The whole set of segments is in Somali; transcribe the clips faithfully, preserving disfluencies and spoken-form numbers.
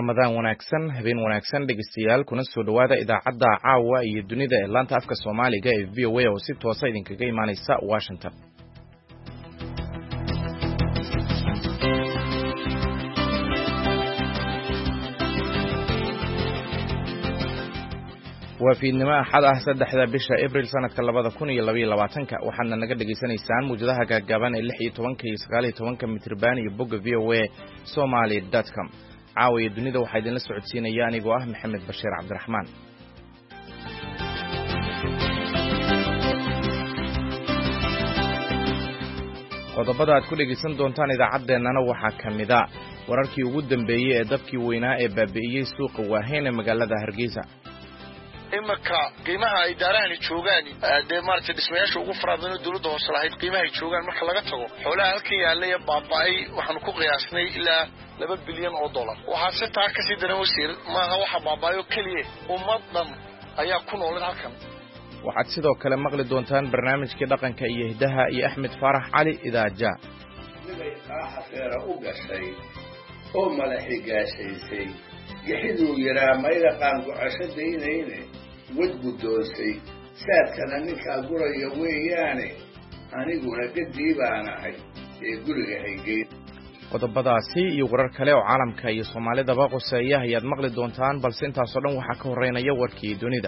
Ramadaan wanaagsan, habeen wanaagsan dhegeystayaal kuna soo dhawaada idaacadda caawa iyo dunida ee laanta afka Soomaaliga ee V O A oo si toos ah idinkaga imaanaysa Washington. waa fiidnimo axad ah saddexda bisha Abriil sanadka labada kun iyo laba iyo labaatanka waxaana naga dhageysanaysaan muujadaha gaagaaban ee lix iyo tobanka iyo sagaal iyo tobanka mitirban iyo bogga v o a somali dot com. caawa dunida waxaa idinla socodsiinaya anigoo ah Maxamed Bashiir Cabdiraxmaan. qodobada aad ku dhegeysan doontaan idaacadeennana waxaa ka mid ah wararkii ugu dambeeyey ee dabkii weynaa ee baabi'iyey suuqa waaheyn ee magaalada Hargeysa. imaka qiimaha ay daarahani joogaan ee maartay dhismayaasha ugu faraadana dawladda hoose lahayd qiimaha ay joogaan marka laga tago xoolaha halkii yaalay baabay waxaan ku qiyaasnay ilaa laba bilyan oo dollar waxa si taa ka sii daran wasiir maaha waxa baabayo kaliya ummadan ayaa ku nool halkan. waxaad sidoo kale maqli doontaan barnaamijkii dhaqanka iyo hidaha iyo Axmed Faarax Cali idaaja nibay xafeera u gashay oo malaxi gaashaysay gixiduu yaraa mayda qaan go'ashadaynayne wad guddoonsay saadkana ninkaa guraya weeyaane aniguna gaddii baan ahay ee guriga haygeyn. qodobadaasi iyo warar kale oo caalamka iyo Soomaalidaba qoseeya ayaad maqli doontaan balse intaasoo dhan waxaa ka horeynaya warkii dunida.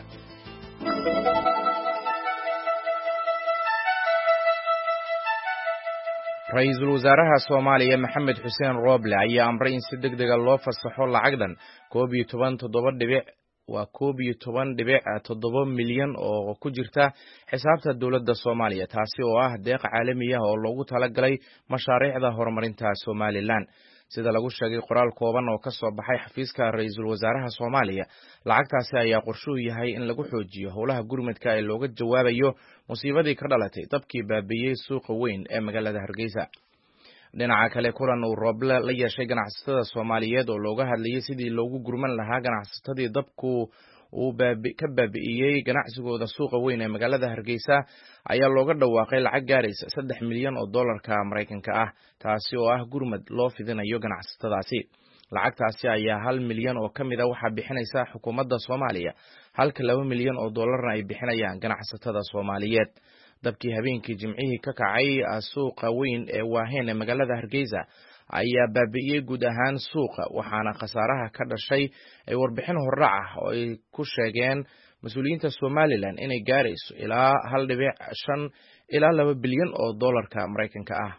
Ra'iisul Wasaaraha Soomaaliya Maxamed Xuseen Roble ayaa amray in si degdeg ah loo fasaxo lacagdan koob iyo toban toddoba dhibic waa koob iyo toban dhibic toddoba milyan oo ku jirta xisaabta dawladda Soomaaliya taasi oo ah deeq caalami ah oo loogu talagalay mashaariicda horumarinta Somaliland. sida lagu sheegay qoraal kooban oo ka soo baxay xafiiska Ra'iisul Wasaaraha Soomaaliya lacagtaasi ayaa qorshuhu yahay in lagu xoojiyo howlaha gurmadka ee looga jawaabayo musiibadii ka dhalatay dabkii baabi'iyey suuqa weyn ee magaalada Hargeysa. dhinaca kale kulan uu Roble la yeeshay ganacsatada Soomaaliyeed oo looga hadlayay sidii loogu gurman lahaa ganacsatadii dabku uu ka baabi'iyey ganacsigooda suuqa weyn ee magaalada Hargeysa ayaa looga dhawaaqay lacag gaaraysa saddex milyan oo dollarka Mareykanka ah taasi oo ah gurmad loo fidinayo ganacsatadaasi. lacagtaasi ayaa hal milyan oo kamid ah waxa bixinaysa xukuumadda Soomaaliya halka laba milyan oo dollarna ay bixinayaan ganacsatada Soomaaliyeed. dabkii habeenkii Jimcihii ka kacay suuqa weyn ee waaheyn ee magaalada Hargeysa ayaa baabi'iyey guud ahaan suuqa waxaana khasaaraha ka dhashay ay warbixin horrac ah oo ay ku sheegeen mas'uuliyiinta Somaliland inay gaarayso ilaa hal dhibic shan ilaa laba bilyan oo dollarka Mareykanka ah.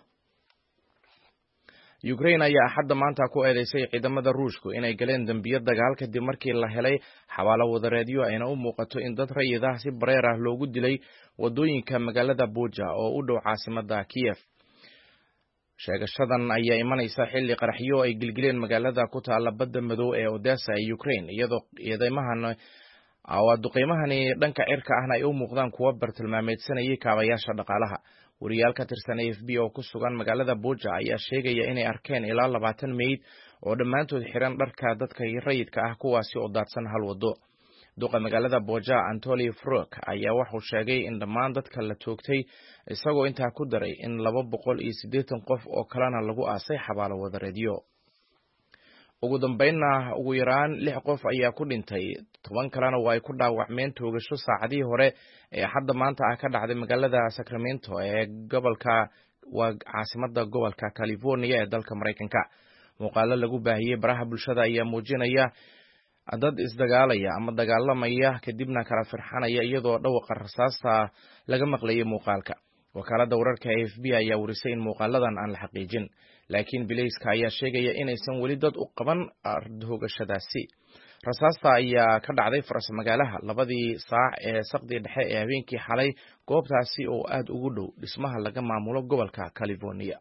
Ukraine ayaa hadda maanta ku eedeysay ciidamada Ruushku inay galeen dambiyo dagaal kadib markii la helay xabaalo wadareedyo ayna u muuqato in dad rayid ah si bareer ah loogu dilay wadooyinka magaalada Bucha oo u dhow caasimadda Kiev. sheegashadan ayaa imanaysa xilli qaraxyo ay gilgileen magaalada ku taala badda madow ee Odessa ee Ukraine iyadoo ciidamahan duqeymahani dhanka cirka ahna ay u muuqdaan kuwa bartilmaameedsanayay kaabayaasha dhaqaalaha. wariyaal ka tirsan A F B oo ku sugan magaalada Bucha ayaa sheegaya inay arkeen ilaa labaatan meyd oo dhammaantood xiran dharka dadka rayidka ah kuwaasi oo daadsan hal wado. duqa magaalada Bucha Anatoly Fruk ayaa wuxuu sheegay in dhammaan dadka la toogtay isagoo intaa ku daray in laba boqol iyo siddeetan qof oo kalena lagu aasay xabaalo wadareedyo. ugu dambeynna ugu yaraan lix qof ayaa ku dhintay toban kalena waa ay ku dhaawacmeen toogasho saacadii hore ee hadda maanta ah ka dhacday magaalada Sacramento ee gobolka waa caasimadda gobolka California ee dalka Mareykanka. muuqaalo lagu baahiyey baraha bulshada ayaa muujinaya dad isdagaalaya ama dagaalamaya kadibna kala firxanaya iyadoo dhawqa rasaasta laga maqlayay muuqaalka. wakaaladda wararka A F B ayaa warisay in muuqaaladan aan la xaqiijin laakiin bilayska ayaa sheegaya inaysan weli dad u qaban hogashadaasi. rasaasta ayaa ka dhacday faras magaalaha labadii saac ee saqdi dhexe ee habeenkii xalay goobtaasi oo aad ugu dhow dhismaha laga maamulo gobolka California.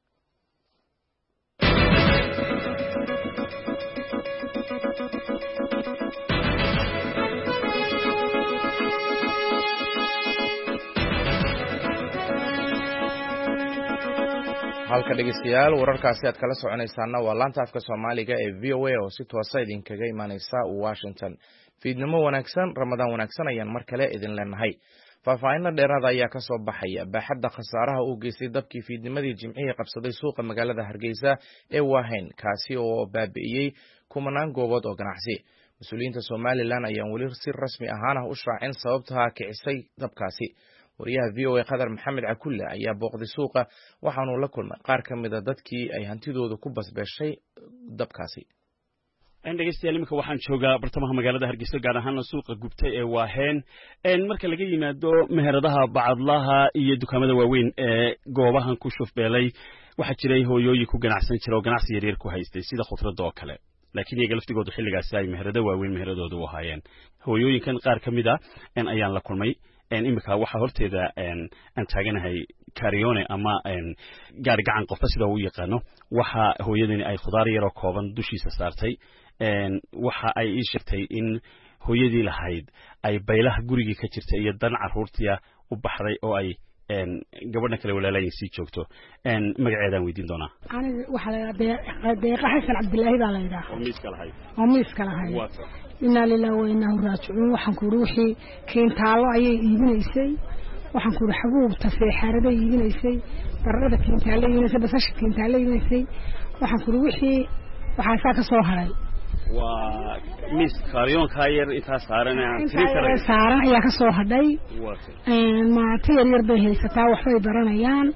halka dhegeystayaal wararkaasi aad kala soconaysaana waa laanta afka Soomaaliga ee V O A oo si toos ah idinkaga imaanaysa Washington. fiidnimo wanaagsan, Ramadaan wanaagsan ayaan mar kale idin leenahay. faahfaahinna dheeraada ayaa ka soo baxaya baaxadda khasaaraha uu geystay dabkii fiidnimadii jimcihii qabsaday suuqa magaalada Hargeysa ee Waahayn kaasi oo baabi'iyey kumanaan goobood oo ganacsi. Mas-uuliyiinta Somaliland ayaan weli si rasmi ahaan u shaacin sababta kicisay dabkaasi. Wariyaha V O A Qadar Maxamed Cakulle ayaa booqday suuqa waxaanu la kulmay qaar ka mid ah dadkii ay hantidooda ku basbeeshay dabkaasi. dhegeystayaal imika waxaan joogaa bartamaha magaalada Hargeysa gaar ahaan suuqa gubtay ee Waahayn een marka laga yimaado meheradaha bacadlaha iyo dukaamada waaweyn ee goobahan ku shufbeelay waxa jiray hooyooyin ku ganacsan jira oo ganacsi yar yar ku haystay sida khudradda oo kale laakiin iyaga laftigoodu xilligaas ay meherada waaweyn meheradoodu u haayeen hooyooyinkan qaar ka mid ah een ayaan la kulmay een imika waxa horteeda een aan taaganahay karione ama een gaar gacan qofka sida uu yaqaano waxa hooyadani ay khudaar yar oo kooban dushiisa saartay een waxa ay ii sheegtay in hooyadii lahayd ay baylaha guriga ka jirtay iyo dan caruurtiya u baxday oo ay een gabadha kale walaalayeen si joogto een magaceedaan weydiin doonaa aniga waxa la yiraahdaa deeqa xasan cabdullaahi baa la yiraahdaa oo miiska lahayd oo miiska lahayd inna lillahi wa inna ilayhi raaji'uun waxaan ku ruuxi keentaalo ayay iibinaysay waxaan ku xabuubta seexarada iibinaysay barada keentaalo iibinaysay basasha keentaalo iibinaysay waxaan ku ruuxi waxa ka soo haray waa miis kariyon kaayar inta saaran aan saaran ayaa ka soo hadhay een ma tiyar yar bay haysataa wax bay baranayaan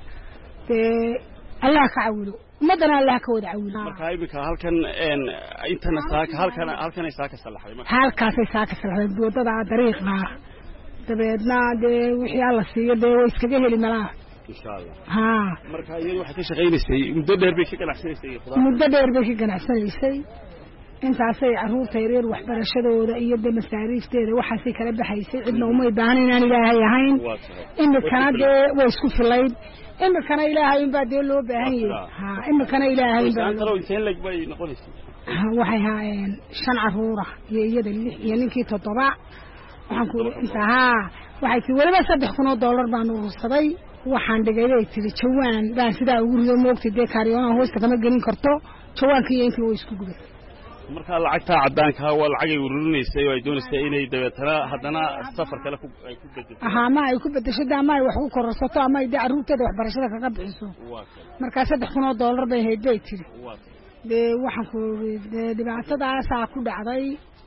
ee Allah ka caawilo madana Allah ka wada caawilo marka imika halkan een intana saaka halkan halkan ay saaka salaxay halkaas ay saaka salaxay wadada dariiqa dabeedna de wixii alla siiyo de way iskaga heli malaa insha Allah ha marka iyadu waxa ka shaqeynayay muddo dheer bay ka ganacsanaysay khudaar muddo dheer bay ka ganacsanaysay intaasay caruurta yaryar waxbarashadooda iyo masaariifteeda waxaasay kala baxaysay cidna uma baahan inaan ilaahay ahayn imikana dee way isku filayd imikana ilaahay baa dee loo baahan yahay ha imikana ilaahay baa taro inteen lag bay noqonaysay waxay haayeen shan caruura iyo iyada lix iyo ninkii toddoba waxaan ku intaa waxay tii waliba saddex kun oo dollar baan u ursaday waxaan dhigay tiri jawaan baan sidaa ugu rido moogtay dee kaariyoonaha hoosta kama gelin karto jawaanka iyo intii way isku gubay marka lacagta cadaanka waa lacag ay ururinaysa oo ay doonaysay inay dabeetana hadana safar kale ku ay ku bedesho aha ma ay ku bedesho ama ay wax ku kororsato ama ay caruurteeda waxbarashada kaga bixiso marka saddex kun oo dollar bay hayd bay tiri de waxaan ku dhibaatadaas ku dhacday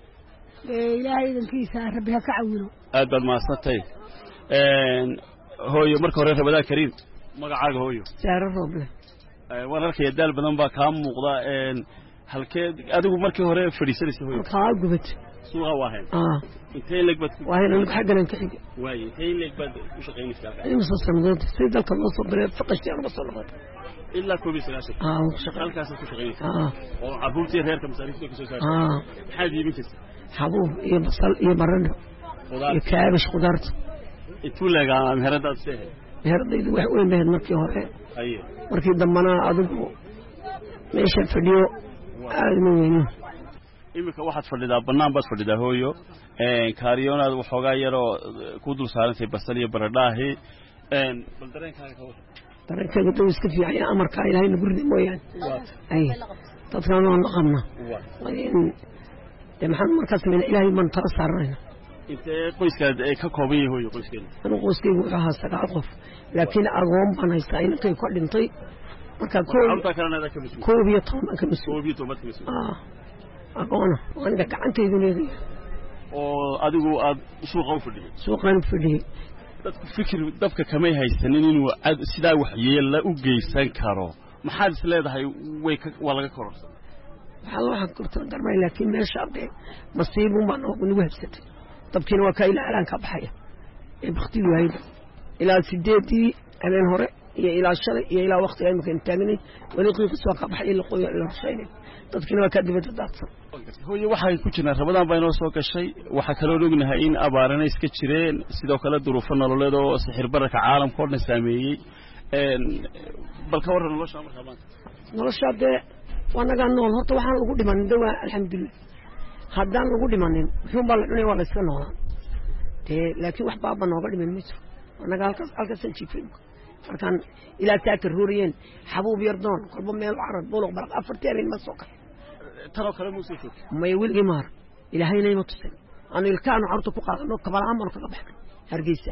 ilaahay idinkiisa rabbi ha ka caawilo aad baad maasatay een hooyo marka hore rabada kariim magacaaga hooyo saaro roble ee wararka daal badan baa ka muuqda een halkeed adigu markii hore fadhiisanaysa hooyo ka gubad suuqa Waahayn ah intee lag bad Waahayn lagu xagan ka xigay way intee lag bad u shaqeynaysaa inuu soo sameeyo si dalka loo soo biray faqashti ama soo noqon illa koob iyo sagaashan ah shaqaalkaas ku shaqeynaysaa ah oo caruurtii reerka masaariifta ka soo saartay ah maxaad iibinaysaa xabuub iyo basal iyo barando khudaar iyo kaabash khudaarta intuu lagaa meheradaad seehay meheradaydu wax weyn bayd markii hore aye markii dambana adigu meesha fadhiyo aadna weyn imika waxaad fadhidaa banaan baad fadhidaa hooyo een kaariyoonaad waxoogaa yaroo ku dul saarantay basal iyo baradhaahi een bal dareenkaaga ka wada dareenkaaga dad iska fiican amarka ilaahay nagu riday mooyaan ay dadkaan oo naqamna de maxaan markaas min ilaahay man tara saarnayna intee qoyskaad ay ka kooban yahay hooyo qoyskeena anu qoyskaygu wuxuu ahaa sagaal qof laakiin agoon baan haystaa inankay ku dhintay marka koob iyo toban ka masuul koob iyo toban ka masuul ah agoona aniga gacantaydu leedahay oo adigu aad suuqa u fadhiyay suuqan fadhiyay dadku fikir dabka kamay haysanin inuu sidaa wax yeela u geysan karo maxaad is leedahay way waa laga kororsan waxa waxa kurta darmay laakiin meesha abday masiibo ma nagu habsatay dabkiina waa ka ilaa aan ka baxaya ee baqti waayda ilaa sideedii habeen hore iyo ilaa shalay iyo ilaa waqti ay makan taagnay wali qiiq soo ka baxay la qoyo la rusheeyay dadkiina waa ka dibadda daadsan hooyo waxay ku jiraan Ramadaan baa inoo soo gashay waxa kale oo ognahay in abaarana iska jireen sidoo kale duruufo nololeed oo sixir baraka caalamka oo dhan saameeyay een balka waran nolosha marka maanta nolosha de wanaga nool horta waxaan lagu dhimanin dawaa alxamdulillah haddaan lagu dhimanin wuxuu baa la cunay waa la iska noolaa ee laakiin wax baaba nooga dhiman ma jiro wanaga halkaas halkaas jiifin markaan ilaa taaka rooriyeen xabuub yardoon kolba meel carad buluq barq afartii habeen ma soo kacay taro kale muusoo joog ma wilgi maar ilaahayna ima tusin aan ilkaanu carto ku qaadano kabalaan baan kaga baxnay Hargeysa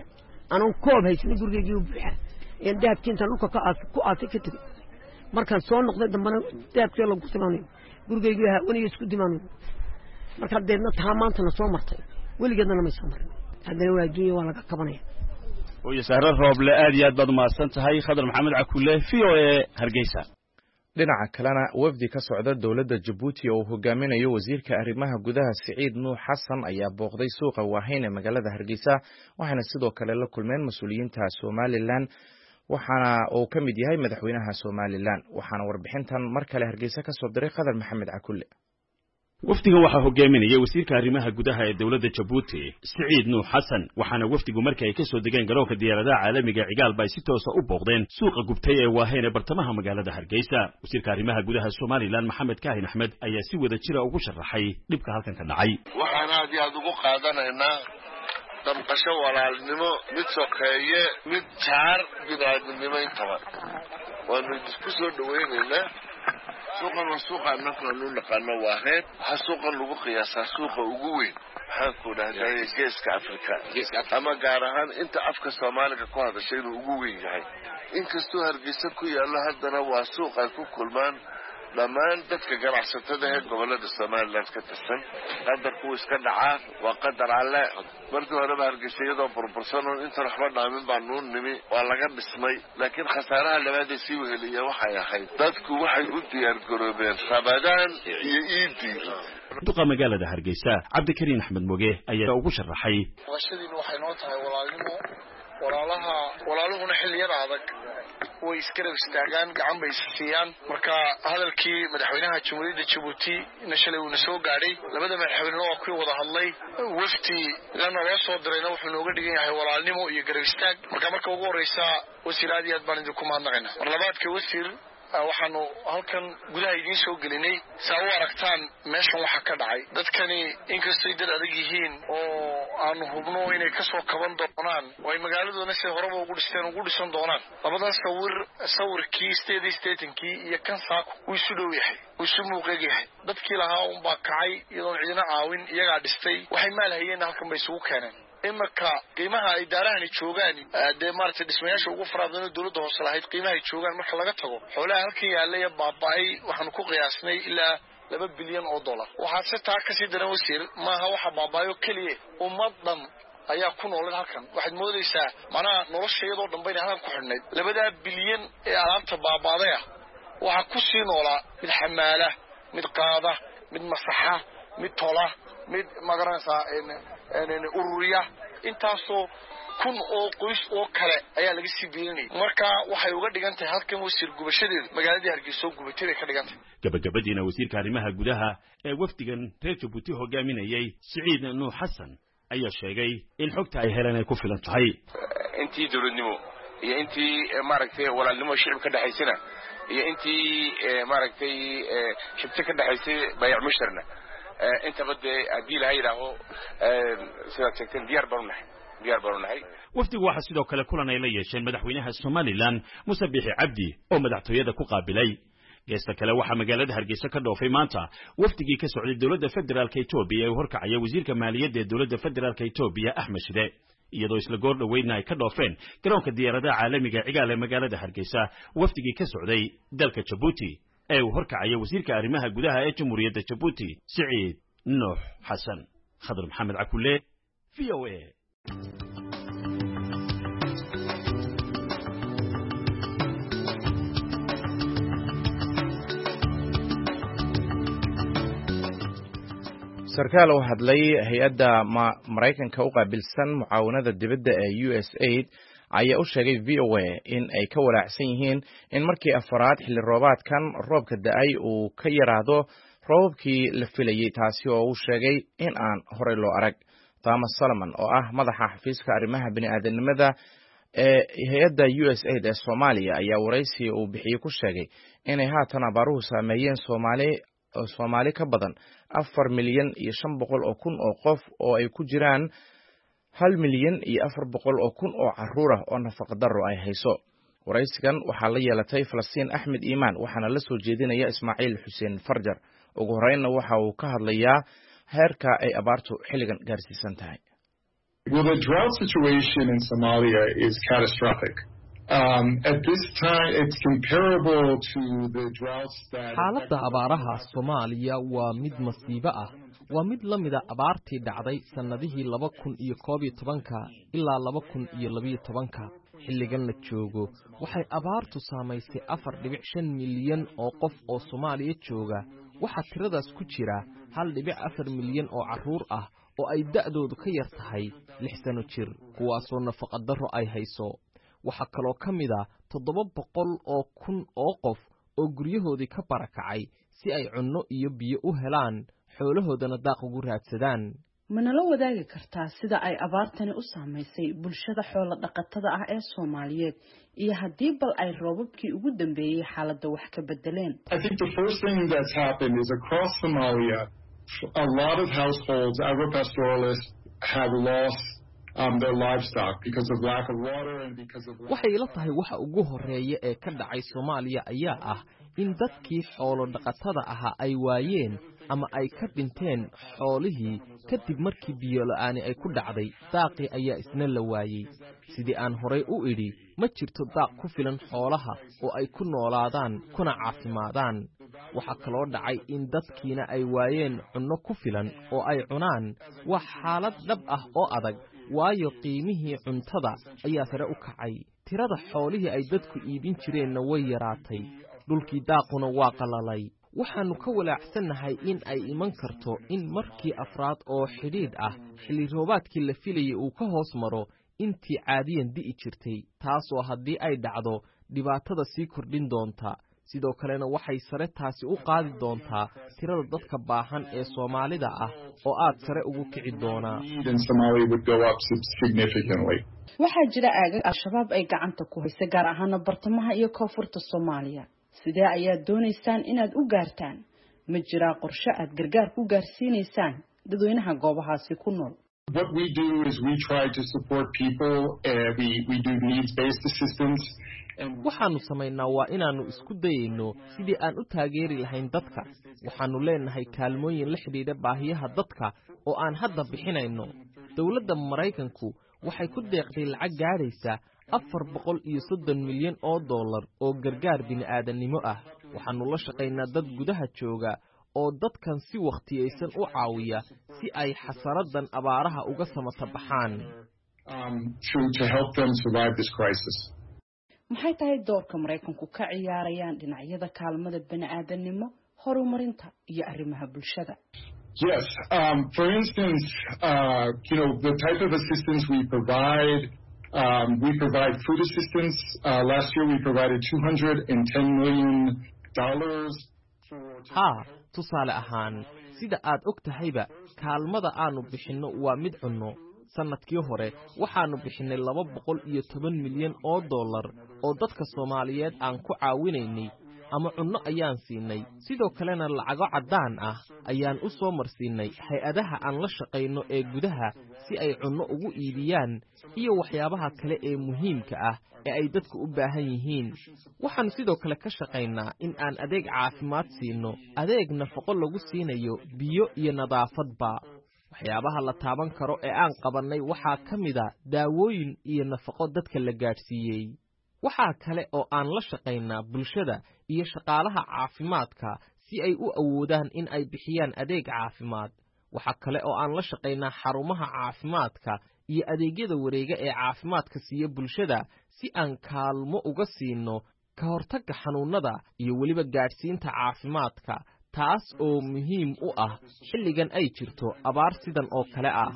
anoo koob haysan gurigeygii u buuxa een dahabkii intaan dhulka ku aasay ka tegey markaan soo noqday dambana dahabkii lagu simaanayo gurigeygii ahaa weliga isku dimaanayo markaa deedna taa maantana soo martay weligeedna may soo marin haddana waa adduunya waa laga kabanaya hooyo sahre rooble aad iyo aad baad umahadsan tahay khadar maxamed cakulle v o a hargeysa dhinaca kalena wafdi ka socda dowladda Jabuuti oo uu hogaaminayo wasiirka arrimaha gudaha Siciid Nuux Xasan ayaa booqday suuqa Waaheyn ee magaalada Hargeysa waxaana sidoo kale la kulmeen mas'uuliyiinta Somaliland waxaana uu ka mid yahay madaxweynaha Somaliland waxaana warbixintan mar kale Hargeysa ka soo diray Khadar Maxamed Cakulle wafdigan waxaa hogaaminaya wasiirka arrimaha gudaha ee dawladda Jabuuti Siciid Nuux Xasan waxaana wafdigu markay ay ka soo degeen garoonka diyaaradaha caalamiga Cigaal bay si toos ah u booqdeen suuqa gubtay ee Waaheyn ee bartamaha magaalada Hargeysa wasiirka arrimaha gudaha Somaliland Maxamed Kaahin Axmed ayaa si wada jira ugu sharaxay dhibka halkan ka dhacay waxaan aad iyo aad ugu qaadanaynaa damqasho walaalnimo mid sokeeye mid jaar binaadamnimo intaba waanu isku soo dhawaynaynaa suuqan waa suuqa annaka aanu naqaano Waaheyn waxaa suuqan lagu qiyaasaa suuqa ugu weyn maxaan ku dhahday geeska Afrika ama gaar ahaan inta afka Soomaaliga ku hadashay inuu ugu weyn yahay inkastoo Hargeysa ku yaalla haddana waa suuq ay ku kulmaan dhammaan dadka ganacsatada ee gobolada Somaliland ka tirsan qadarku iska dhacaa waa qadar alle markii hore Hargeysa iyadoo burbursan oo inta waxba dhaamin baa nuun nimi waa laga dhismay laakiin khasaaraha labaad ee sii weheliya waxay ahayd dadku waxay u diyaar garoobeen Ramadaan iyo Eid duqa magaalada Hargeysa Cabdikariin Axmed Moge ayaa ugu sharaxay washadiin waxay noo tahay walaalnimo walaalaha walaaluhuna xilliyada adag way iska istaagaan gacan bay siiyaan marka hadalkii madaxweynaha Jamhuuriyadda Jabuuti in shalay uu soo gaaray labada madaxweyne oo ku wada hadlay wafti lana loo soo dirayna wuxuu nooga dhigan yahay walaalnimo iyo garab istaag marka marka ugu horeysa wasiiraadii aad baan idinku mahadnaqaynaa mar labaadka wasiir waxaanu halkan gudaha idin soo gelinay saa u aragtaan meeshan waxa ka dhacay dadkani inkastoo dad adag yihiin oo aanu hubno inay ka soo kaban doonaan way magaaladoona si horeba ugu dhisteen ugu dhisan doonaan labadan sawir sawirkii steady statenkii iyo kan saako uu isu dhow yahay uu isu muuqeeg yahay dadkii lahaa un baa kacay iyadoon cidina caawin iyagaa dhistay waxay maal hayeen halkan bay isugu keeneen imaka qiimaha ay daarahani joogaan de maartay dhismayaasha ugu faraadana dawladda hoose lahayd qiimaha ay joogaan marka laga tago xoolaha halkan yaallay baaba'ay waxaan ku qiyaasnay ilaa laba bilyan oo dollar waxa si taa ka sii daran wasiir maaha waxa baabaayo kaliya ummadan ayaa ku nool halkan waxaad moodaysaa macnaha nolosheedoo dhanba inay halkan ku xidhnayd labada bilyan ee alaabta baabaaday waxa ku sii noolaa mid xamaala mid qaada mid masaxa mid tola mid magaranaysa een ururiya intaasoo kun oo qoys oo kale ayaa laga sii biirinay marka waxay uga dhigantahay halkan wasiir gubashadeedu magaalada Hargeysa gubatay ka dhigantay gabagabadiina wasiirka arrimaha gudaha ee wafdigan reer Jabuuti hogaaminayay Siciid Nuux Xasan ayaa sheegay in xogta ay heleen ay ku filan tahay intii dawladnimo iyo intii maaragtay walaalnimo shacabka dhaxaysana iyo intii maaragtay shibta ka dhaxaysay bay'u mushtarna inta bade hadii la yiraahdo sida tagtan diyaar barunahay diyaar barunahay wafdigu waxa sidoo kale kulan ay la yeesheen madaxweynaha Somaliland Muuse Biixi Cabdi oo madaxtooyada ku qaabilay geesta kale waxa magaalada Hargeysa ka dhoofay maanta wafdigii ka socday dawladda federaalka Itoobiya ee horkacaya wasiirka maaliyadda ee dawladda federaalka Itoobiya Axmed Shide iyadoo isla goor dhaweydna ay ka dhoofeen garoonka diyaaradaha caalamiga Cigaal ee magaalada Hargeysa wafdigii ka socday dalka Jabuuti ee uu horkacaya wasiirka arrimaha gudaha ee Jamhuuriyadda Jabuuti Siciid Nuux Xasan Khadar Maxamed Cakulle V O A sarkaal oo hadlay hay'adda Mareykanka u qaabilsan mucaawanada dibadda ee U S A I D ayaa u sheegay V O A in ay ka walaacsan yihiin in markii afaraad xilli roobaadkan roobka da'ay uu ka yaraado roobkii la filayay taasi oo uu sheegay in aan horey loo arag Thomas Solomon oo ah madaxa xafiiska arrimaha bini'aadanimada ee hay'adda U S A I D ee Soomaaliya ayaa waraysi uu bixiyay ku sheegay inay haatan abaaruhu saameeyeen Soomaali Soomaali ka badan afar milyan iyo shan boqol oo kun oo qof oo ay ku jiraan hal milyan iyo afar boqol oo kun oo carruur ah oo nafaqo darro ay hayso waraysigan waxaa la yeelatay Falastiin Axmed Iimaan waxaana la soo jeedinaya Ismaaciil Xuseen Farjar ugu horreynna waxa uu ka hadlayaa heerka ay abaartu xilligan gaarsiisan tahay Well, the drought situation in Somalia is catastrophic. Um, at this time, it's comparable to the droughts that... xaaladda abaaraha Soomaaliya waa mid masiibo ah. waa mid la mid ah abaartii dhacday sannadihii laba kun iyo koob iyo tobanka ilaa laba kun iyo labiyo tobanka. xilligan la joogo waxay abaartu saamaysay afar dhibic shan milyan oo qof oo Soomaaliya jooga. waxaa tiradaas ku jira hal dhibic afar milyan oo carruur ah oo ay da'doodu ka yar tahay lix sano jir, kuwaasoo nafaqa darro ay hayso. waxaa kaloo ka mid ah toddoba boqol oo kun oo qof oo guryahoodii ka barakacay si ay cunno iyo biyo u helaan, xoolahoodana daaq ugu raadsadaan. ma nala wadaagi kartaa sida ay abaartani u saamaysay bulshada xoolo dhaqatada ah ee Soomaaliyeed iyo haddii bal ay roobabkii ugu dambeeyay xaaladda wax ka bedeleen? I think the first thing that's happened is across Somalia, a lot of households, agropastoralists, have lost um, their livestock because of lack of water and because of... waxay ila tahay waxa ugu horeeya ee ka dhacay Soomaaliya ayaa ah in dadkii xoolo dhaqatada ahaa ay waayeen ama ay ka dhinteen xoolihii kadib markii biyo la'aani ay ku dhacday. daaqii ayaa isna la waayey. sidii aan horay u idhi, ma jirto daaq ku filan xoolaha oo ay ku noolaadaan kuna caafimaadaan. waxaa kaloo dhacay in dadkiina ay waayeen cunno ku filan oo ay cunaan. waa xaalad dhab ah oo adag, waayo qiimihii cuntada ayaa sare u kacay. tirada xoolihii ay dadku iibin jireenna way yaraatay. dhulkii daaquna waa qalalay. waxaannu ka walaacsannahay in ay iman karto in markii afraad oo xidhiidh ah xilli roobaadkii la filayay uu ka hoos maro intii caadiyan di'i jirtay, taasoo haddii ay dhacdo dhibaatada sii kordhin doonta. sidoo kalena waxay sare taasi u qaadi doontaa tirada dadka baahan ee Soomaalida ah oo aad sare ugu kici doonaa. waxaa jira aagag al-shabaab ay gacanta ku haysa, gaar ahaan bartamaha iyo koonfurta Soomaaliya. sidee ayaad doonaysaan inaad u gaartaan? ma jiraa qorshe aad gargaar ku gaarsiinaysaan dadweynaha goobahaasi ku nool? What we do is we try to support people. Uh, we we do needs-based assistance. waxaannu samaynaa waa inaannu isku dayayno sidii aan u taageeri lahayn dadka. waxaannu leenahay kaalmooyin la xidhiidha baahiyaha dadka oo aan hadda bixinayno. dowladda Maraykanku waxay ku deeqday lacag gaadhaysa afar boqol iyo soddon milyan oo dollar oo gargaar bini'aadanimo ah. waxaannu la shaqaynaa dad gudaha jooga oo dadkan si wakhtiyaysan u caawiya si ay xasaradan abaaraha uga samata baxaan. maxay tahay doorka Maraykanku ka ciyaarayaan dhinacyada kaalmada bini'aadanimo, horumarinta iyo arrimaha bulshada? Yes, um, for instance, uh, you know, the type of assistance we provide, um, we provide food assistance. Uh, last year we provided two hundred ten million dollars for... Ha, tusaale ahaan, sida aad og tahayba, kaalmada aanu bixinno waa mid cunno. sanadkii hore waxaannu bixinay laba boqol iyo toban milyan oo dollar oo dadka Soomaaliyeed aan ku caawinaynay ama cunno ayaan siinay. sidoo kalena lacago caddaan ah ayaan u soo marsiinay hay-adaha aan la shaqayno ee gudaha si ay cunno ugu iibiyaan iyo waxyaabaha kale ee muhiimka ah ee ay dadku u baahan yihiin. waxaan sidoo kale ka shaqaynaa in aan adeeg caafimaad siino, adeeg nafaqo lagu siinayo, biyo iyo nadaafadba. waxyaabaha la taaban karo ee aan qabannay waxaa ka mid a daawooyin iyo nafaqo dadka la gaadhsiiyey. waxaa kale oo aan la shaqaynaa bulshada iyo shaqaalaha caafimaadka si ay u awoodaan in ay bixiyaan adeeg caafimaad. waxaa kale oo aan la shaqaynaa xarumaha caafimaadka iyo adeegyada wareega ee caafimaadka siiya bulshada si aan kaalmo uga siino ka hortagga xanuunada iyo weliba gaadhsiinta caafimaadka, taas oo muhiim u ah xilligan ay jirto abaar sidan oo kale ah.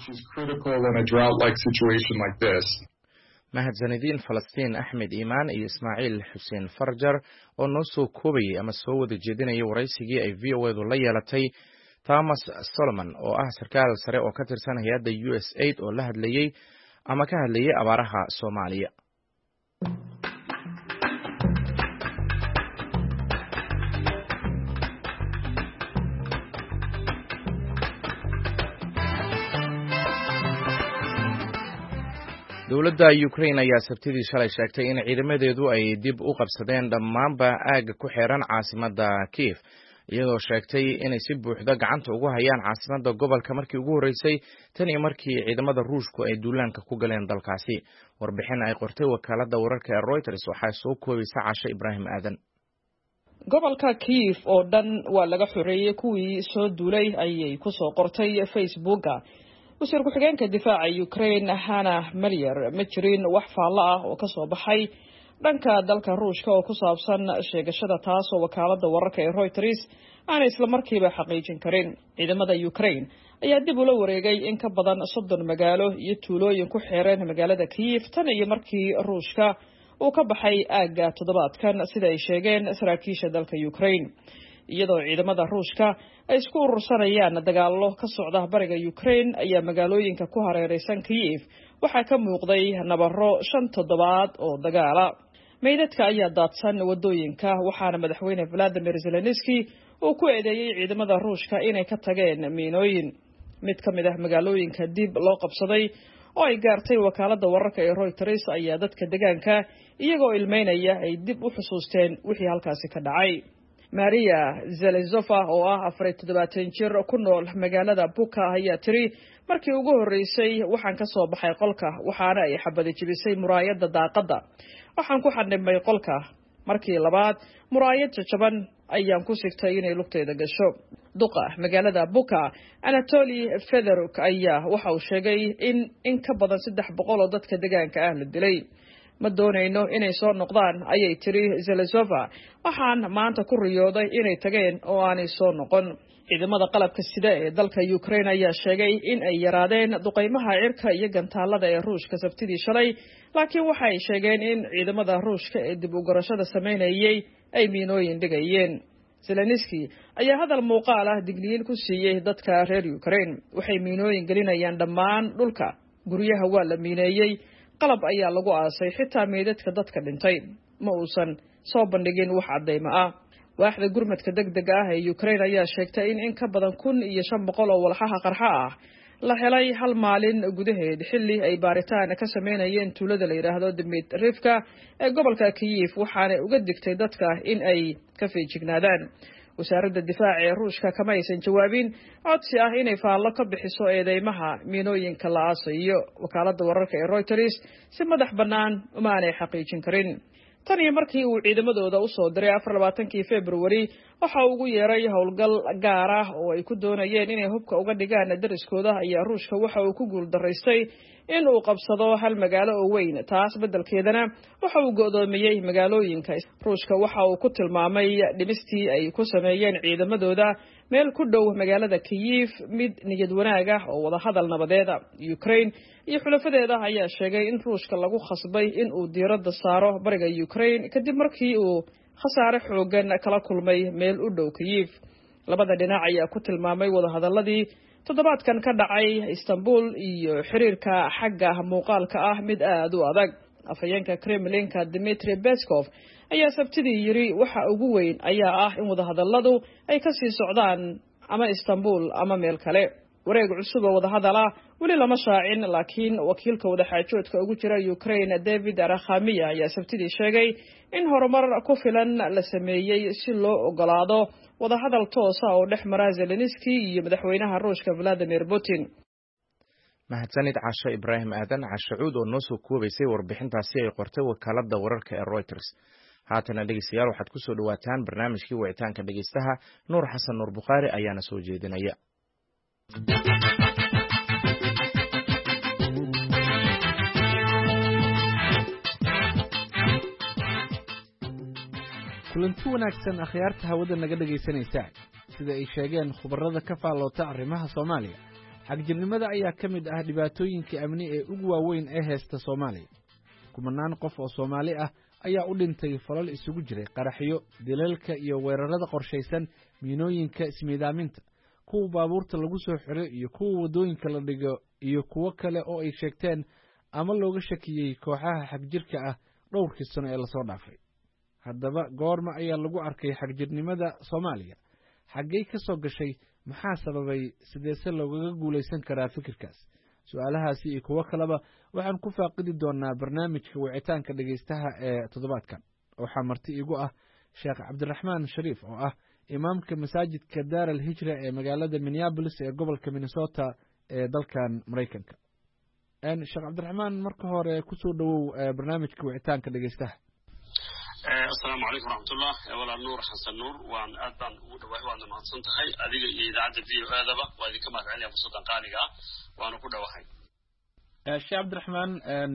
mahadsanidin Falastiin Axmed Iimaan iyo Ismaaciil Xuseen Farjar oo noo soo koobayay ama soo wada jeedinayay waraysigii ay V O A du la yeelatay Thomas Solomon oo ah sarkaal sare oo ka tirsan hay'adda U S A I D oo la hadlayay ama ka hadlayay abaaraha Soomaaliya. dowladda Ukraine ayaa sabtidii shalay sheegtay in ciidamadeedu ay dib u qabsadeen dhammaanba aagga ku xeeran caasimadda Kiev. iyadoo sheegtay inay si buuxda gacanta ugu hayaan caasimadda gobolka markii ugu horreysay tan iyo markii ciidamada ruushku ay duulaanka ku galeen dalkaasi. warbixin ay qortay wakaaladda wararka ee Reuters waxaa soo koobaysa Casho Ibraahim Aadan. gobolka Kyiv oo dhan waa laga xoreeyay kuwii soo duulay ayay ku soo qortay Facebooka. wasiir ku-xigeenka difaaca Ukraine Hanna Maliar ma jirin wax faallo ah oo ka soo baxay dhanka dalka Ruushka oo ku saabsan sheegashada taas oo wakaaladda wararka ee Reuters aan isla markiiba xaqiijin karin. ciidamada Ukraine ayaa dib ula wareegay in ka badan soddon magaalo iyo tuulooyin ku xeeran magaalada Kyiv tan iyo markii Ruushka uu ka baxay aagga toddobaadkan sida ay sheegeen saraakiisha dalka Ukraine. iyadoo ciidamada Ruushka ay isku urursanayaan dagaallo ka socda bariga Ukraine ayaa magaalooyinka ku hareeraysan Kyiv waxaa ka muuqday nabaro shan toddobaad oo dagaala. meydadka ayaa daadsan wadooyinka waxaana madaxweyne Vladimir Zelensky uu ku eedeeyay ciidamada Ruushka inay ka tageen miinooyin. mid ka mid ah magaalooyinka dib loo qabsaday oo ay gaartay wakaaladda wararka ee Reuters ayaa dadka deegaanka iyagoo ilmeynaya ay dib u xusuusteen wixii halkaasi ka dhacay. Maria Zelezova oo ah afar iyo toddobaatan jir ku nool magaalada Buka ayaa tiri markii ugu horreysay waxaan ka soo baxay qolka waxaana ay xabad jibisay muraayadda daaqadda. waxaan ku xadhimay qolka markii labaad muraayad jajaban ayaan ku sigtay inay lugteeda gasho. duqa magaalada Buka Anatoly Fedoruk ayaa waxa uu sheegay in in ka badan saddex boqol oo dadka deegaanka ah la dilay. ma doonayno inay soo noqdaan ayay tiri Zelezova. waxaan maanta ku riyooday inay tageen oo aanay soo noqon. ciidamada qalabka sida ee dalka Ukraine ayaa sheegay in ay yaraadeen duqeymaha cirka iyo gantaalada ee Ruushka sabtidii shalay, laakiin waxay sheegeen in ciidamada Ruushka ee dib u garashada sameynayay ay miinooyin dhigayeen. Zelensky ayaa hadal muuqaal ah digniin ku siiyay dadka reer Ukraine. waxay miinooyin gelinayaan dhammaan dhulka, guryaha waa la miineeyay, qalab ayaa lagu aasay, xitaa meydadka dadka dhintay ma uusan soo bandhigin wax cadeymo ah. waaxda gurmadka degdega ah ee Ukraine ayaa sheegtay in in ka badan kun iyo shan boqol oo walxaha qarxa ah la helay hal maalin gudaheed xilli ay baaritaan ka sameynayeen tuulada la yiraahdo Dmitrivka ee gobolka Kyiv waxaana uga digtay dadka in ay ka feejignaadaan. wasaaradda difaaca ee Ruushka kama aysan jawaabin codsi ah inay faallo ka bixiso eedeymaha miinooyinka la aasayo. wakaaladda wararka ee Reuters si madax bannaan uma aanay xaqiijin karin. tan iyo markii uu ciidamadooda u soo diray afar iyo labaatankii February waxa uu ugu yeeray howlgal gaar ah oo ay ku doonayeen inay hubka uga dhigaan dariskooda ayaa Ruushka waxa uu ku guul daraystay in uu qabsado hal magaalo oo weyn. taas beddelkeedana waxa uu go'doomiyay magaalooyinka. Ruushka waxa uu ku tilmaamay dhimistii ay ku sameeyeen ciidamadooda meel ku dhow magaalada Kyiv mid niyad wanaag ah oo wada hadal nabadeed. Ukraine iyo xulafadeeda ayaa sheegay in Ruushka lagu khasbay in uu diiradda saaro bariga Ukraine kadib markii uu khasaare xoogan kala kulmay meel u dhow Kyiv. labada dhinac ayaa ku tilmaamay wada hadaladii toddobaadkan ka dhacay Istanbul iyo xiriirka xagga muuqaalka ah mid aad u adag. afhayeenka Kremlinka Dmitry Peskov ayaa sabtidii yiri waxa ugu weyn ayaa ah in wada hadaladu ay ka sii socdaan ama Istanbul ama meel kale. wareeg cusub oo wada hadala wali lama shaacin, laakiin wakiilka wada xaajoodka ugu jira Ukraine David Arakhamiya ayaa sabtidii sheegay in horumar ku filan la sameeyay si loo ogolaado wada hadal toos ah oo dhex mara Zelensky iyo madaxweynaha Ruushka Vladimir Putin. mahadsanid Casho Ibraahim Aadan. Cashuud oo noo soo koobaysay warbixintaasi ay qortay wakaaladda wararka ee Reuters. haatana dhegeystayaal waxaad ku soo dhawaataan barnaamijkii wicitaanka dhegeystaha. Nuur Xasan Nuur Bukhaari ayaana soo jeedinaya. kulanti wanaagsan akhyaarta hawada naga dhegaysanaysaa. sida ay sheegeen khubarada ka faalloota arrimaha Soomaaliya, xagjirnimada ayaa ka mid ah dhibaatooyinka amni ee ugu waaweyn ee heesta Soomaaliya. kumanaan qof oo Soomaali ah ayaa u dhintay falal isugu jiray qaraxyo, dilalka iyo weerarada qorshaysan, miinooyinka ismiidaaminta, kuwa baabuurta lagu soo xiray iyo kuwa wadooyinka la dhigo iyo kuwo kale oo ay sheegteen ama looga shakiyey kooxaha xagjirka ah dhowrkii sano ee lasoo dhaafay. haddaba goorma ayaa lagu arkay xagjirnimada Soomaaliya? xaggay ka soo gashay? maxaa sababay? sideese loogaga guulaysan karaa fikirkaas? su-aalahaasi iyo kuwo kaleba waxaan ku faaqidi doonaa barnaamijka wicitaanka dhegaystaha ee toddobaadkan. waxaa marti igu ah Sheekh Cabdiraxmaan Shariif oo ah imaamka masaajidka daar alhijra ee magaalada minneapolis ee gobolka minnesota ee dalkan maraykanka. sheekh cabdiraxmaan marka hore kusoo dhawow barnaamijka wicitaanka dhegeystaha. asalaamu calaykum waraxmatullah. walaal nuur xasan nuur waan aad baan ugu dhawahay waadna mahadsan tahay adiga iyo idaacadda v o aadaba waa idinka mahad celinaya fursaddan qaaliga ah waana ku dhawahay. sheekh cabdiraxmaan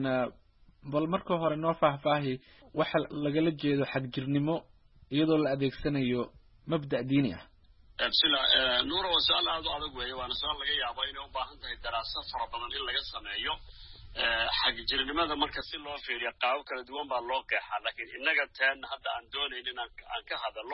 bal marka hore noo faahfaahi waxa lagala jeedo xagjirnimo iyadoo la adeegsanayo mabda' diini ah. bismillah nuur waa su-aal aad u adag weeye waana su-aal laga yaabo inay u baahan tahay daraasad fara badan in laga sameeyo. xagjirnimada marka si loo fiiriyo qaabo kala duwan baa loo qeexaa laakiin innaga teen hadda aan doonayn in aan ka hadalno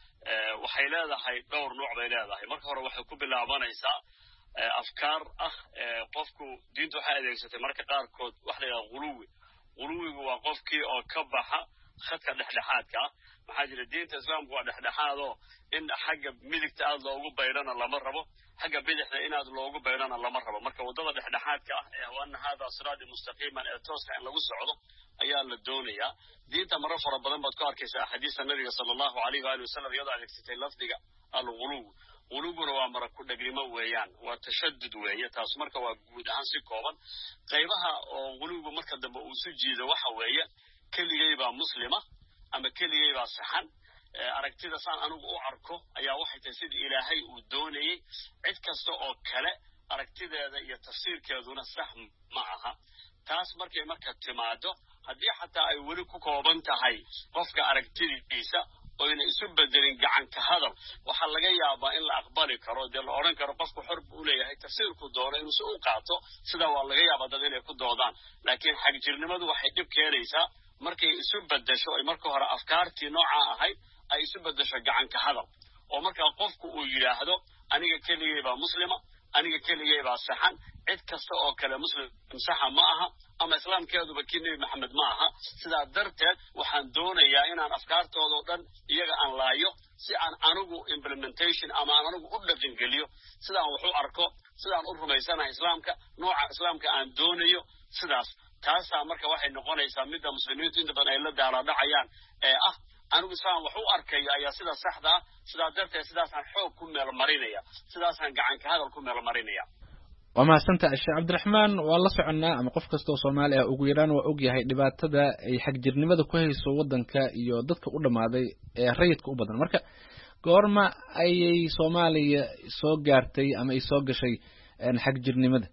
waxay leedahay dhowr nooc bay leedahay. marka hore waxay ku bilaabanaysaa afkaar ah qofku diintu waxay adeegsatay marka qaarkood wax la yidhaha ghuluwi. ghuluwigu waa qofkii oo ka baxa khadka dhexdhexaadka ah. maxaa jira diinta islaamku waa dhexdhexaadoo in xagga midigta aad loogu baydhana lama rabo xagga bidixda inaad loogu baydhana lama rabo. marka waddada dhexdhexaadka ah ee waana haadaa siraadi mustaqiiman ee tooska in lagu socdo ayaa la doonayaa. diinta maro fara badan baad ku arkaysaa axaadiista nabiga sala allahu alayhi waali wasalam iyadoo adeegsatay lafdiga alguluw. guluguna waa mara ku dhegnimo weeyaan waa tashadud weeye taas marka waa guud ahaan si kooban. qaybaha oo gulugu marka dambe uu isu jiido waxa weeye keligay baa muslima ama keligay baa saxan. aragtida saan anigu u arko ayaa waxay tahay sidii ilaahay uu doonayey cid kasta oo kale aragtideeda iyo tafsiirkeeduna sax ma aha. taas markay marka timaado haddii xataa ay weli ku kooban tahay qofka aragtidiisa oyna isu bedelin gacanka hadal waxaa laga yaabaa in la aqbali karo dee la odhan karo qofku xor buu leeyahay tafsiirku doono inuu si u qaato sidaa waa laga yaabaa dad inay ku doodaan. laakiin xagjirnimadu waxay dhib keenaysaa markay isu bedesho ay marka hore afkaartii noocaa ahayd ay isu bedesho gacanka hadal oo markaa qofku uu yidhaahdo aniga keligay baa muslima aniga keligay baa saxan cid kasta oo kale muslim saxa ma aha ama islaamkeeduba kii nebi maxamed ma aha. sidaa darteed waxaan doonayaa inaan afkaartooda o dhan iyaga aan laayo si aan anigu implementation ama aan anigu u dhaqangeliyo sidaan wax u arko sidaan u rumaysanahay islaamka nooca islaamka aan doonayo sidaas. taasaa marka waxay noqonaysaa midda muslimiintu inta badan ay la daalaadhacayaan ee ah anigu sidaan wax u arkayo ayaa sida saxda ah sidaa darteed sidaasaan xoog ku meel marinaya sidaasaan gacanka hadal ku meel marinaya. waa mahadsantahay sheekh cabdiraxmaan waa la soconnaa ama qof kasta oo soomaali ah ugu yaraan waa og yahay dhibaatada ay xagjirnimada ku hayso waddanka iyo dadka u dhammaaday ee rayidka u badan. marka goorma ayay soomaaliya soo gaartay ama ay soo gashay xagjirnimada?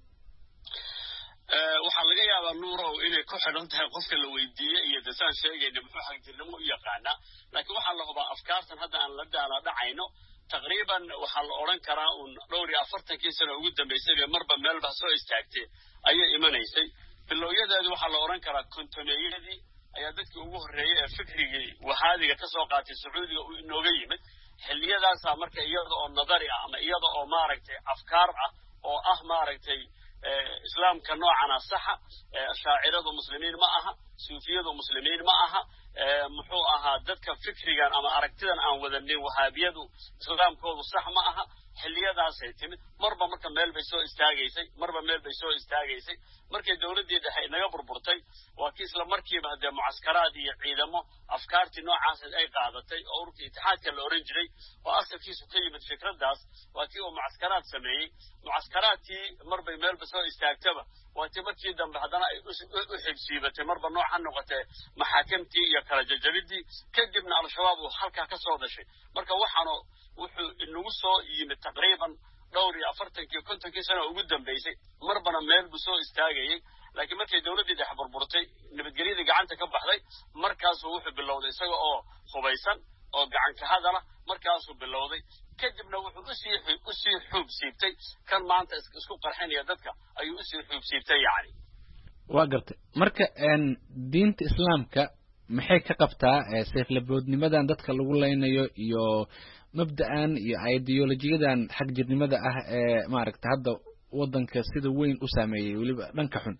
waxaa laga yaabaa nuurow inay ku xidhan tahay qofka la weydiiyey iyo dasaan sheegayna muxuu xagjirnimo u yaqaanaa laakiin waxaa la hubaa afkaartan hadda aan la daalaadhacayno taqriiban waxaa la odhan karaa uun dhowr iyo afartankii sano ugu dambaysay bay marba meelba soo istaagtay ayay imanaysay. bilowyadeedu waxaa la odhan karaa kontomeeyadii ayaa dadkii ugu horreeyey ee fikrigii wahaadiga ka soo qaatay sacuudiga uu inooga yimid. xilliyadaasaa marka iyada oo nadari ah ama iyada oo maaragtay afkaar ah oo ah maaragtay islaamka noocana saxa shaaciradu muslimiin ma aha suufiyadu muslimiin ma aha muxuu ahaa dadka fikrigan ama aragtidan aan wadanin wahaabiyadu islaamkoodu sax ma aha. xilliyadaasay timid marba marka meel bay soo istaagaysay marba meel bay soo istaagaysay. markay dowladdii dhexe inaga burburtay waa kii isla markiiba haddee mucaskaraad iyo ciidamo afkaartii noocaas ay qaadatay oo ururka itixaadka la oran jiray oo asalkiisu ka yimid fikraddaas waa kii uu mucaskaraad sameeyey. mucaskaraadkii marbay meelba soo istaagtaba waa tii markii dambe haddana ay u xigsiibatay marba nooc ha noqotee maxaakamtii iyo kala jajabidii kadibna al-shabaab uu halkaa ka soo dhashay. marka waxaanu wuxuu inagu soo yimid taqriiban dhowr iyo afartankii kontonkii sano ugu dambaysay marbana meel buu soo istaagayey. laakiin markay dowladdii dhex burburtay nabadgelyadii gacanta ka baxday markaasuu wuxuu bilowday isaga oo hubaysan oo gacanka hadala markaasuu bilowday kadibna wuxuu usii usii xuub siibtay kan maanta isku qarxinaya dadka ayuu usii xuub siibtay yacni. waa gartay marka diinta islaamka maxay ka qabtaa seeflaboodnimadan dadka lagu leynayo iyo mabda'an iyo ideolojiyadan xagjirnimada ah ee maaragta hadda waddanka sida weyn u saameeyey weliba dhanka xun?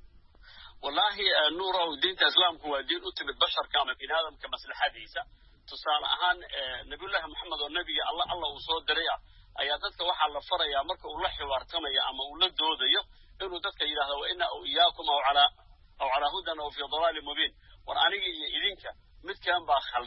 wallaahi nuurow diinta islaamku waa diin u timid basharka ama bini aadamka maslaxadiisa. tusaale ahaan nabiyullaahi moxamed oo nebiga alla alla uu soo diray ah ayaa dadka waxaa la farayaa marka uu la xiwaartamayo ama uu la doodayo inuu dadka yidhahdo wa ina aw iyaakum aw calaa aw calaa hudan aw fii dalaalin mubiin war aniga iyo idinka midkan baa khaldan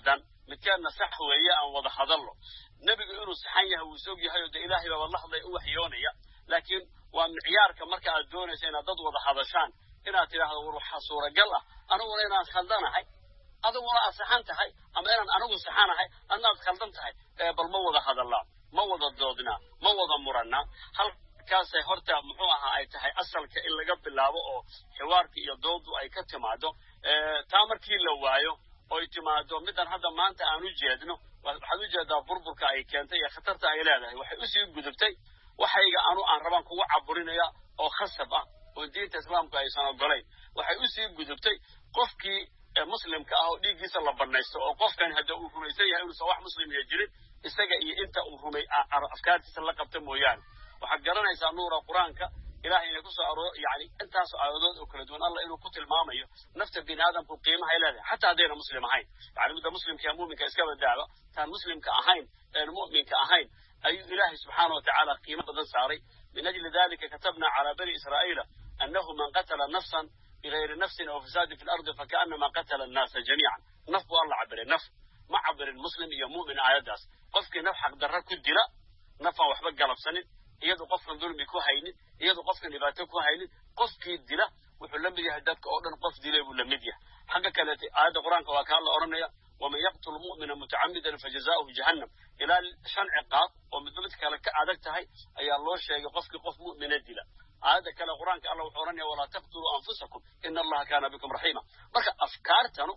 midkaana sax weeye aan wada hadallo nabigu inuu saxan yahay uu soo yahay oo ilaahay baa la hadlay u waxyoonaya laakiin waa miciyaarka marka aad doonayso inaad dad wada hadashaan inaad tiraahdo war waxa suuragal ah anigu inaan khaldanahay adigu waa saxan tahay ama inaan anigu saxanahay anaad khaldan tahay bal ma wada hadalaa ma wada doodna ma wada muranna halkaas ay horta muxuu ahaa ay tahay asalka in laga bilaabo oo xiwaarka iyo doodu ay ka timaado taa markii la waayo oo timaado midan hadda maanta aan u jeedno waxaad u jeedaa burburka ay keentay iyo khatarta ay leedahay waxay u sii gudubtay waxayga aanu aan rabaan kugu caburinaya oo khasab ah oo diinta islaamka aysan ogolayn waxay u sii gudubtay qofkii muslimka ah oo dhiiggiisa la banaysto oo qofkan hadda uu rumaysan yahay inuu wax muslim yahay jirin isaga iyo inta uu rumay afkaartiisa la qabta mooyaan waxa garanaysaa nuura quraanka ilaahay inuu ku soo arooro yaani intaas aayadood oo kala duwan Allah inuu ku tilmaamayo nafta bini'aadamku qiimaha ay leedahay hatta hadayna muslim ahayn yaani midda muslimka iyo muuminka iska badbaado taan muslimka ahayn ee muuminka ahayn ayuu ilaahay subhanahu wa ta'ala qiimo badan saaray min ajli dhalika katabna ala bani israa'ila annahu man qatala nafsan بغير نفس أو فساد في الأرض فكأنما قتل الناس جميعا نف الله عبر نف ما عبر المسلم يا مؤمن آياداس قفك نف حق درك الدلاء نفع وحبك قلب سنة يدو قفك ظلم كو هينين يدو قفك نباتك كو هينين قفك الدلاء وحلم بدي هدادك أولا قف دلاء ولا مديه حقا كانت آيات القرآن كواكا الله أرمي ومن يقتل مؤمنا متعمدا فجزاؤه جهنم إلى شن عقاب ومدمتك لك عادتها أي الله شيء قفك قف مؤمن الدلاء هذا كلا قرآن الله وحورني ولا تقتلوا أنفسكم إن الله كان بكم رحيما مركا أفكارتنا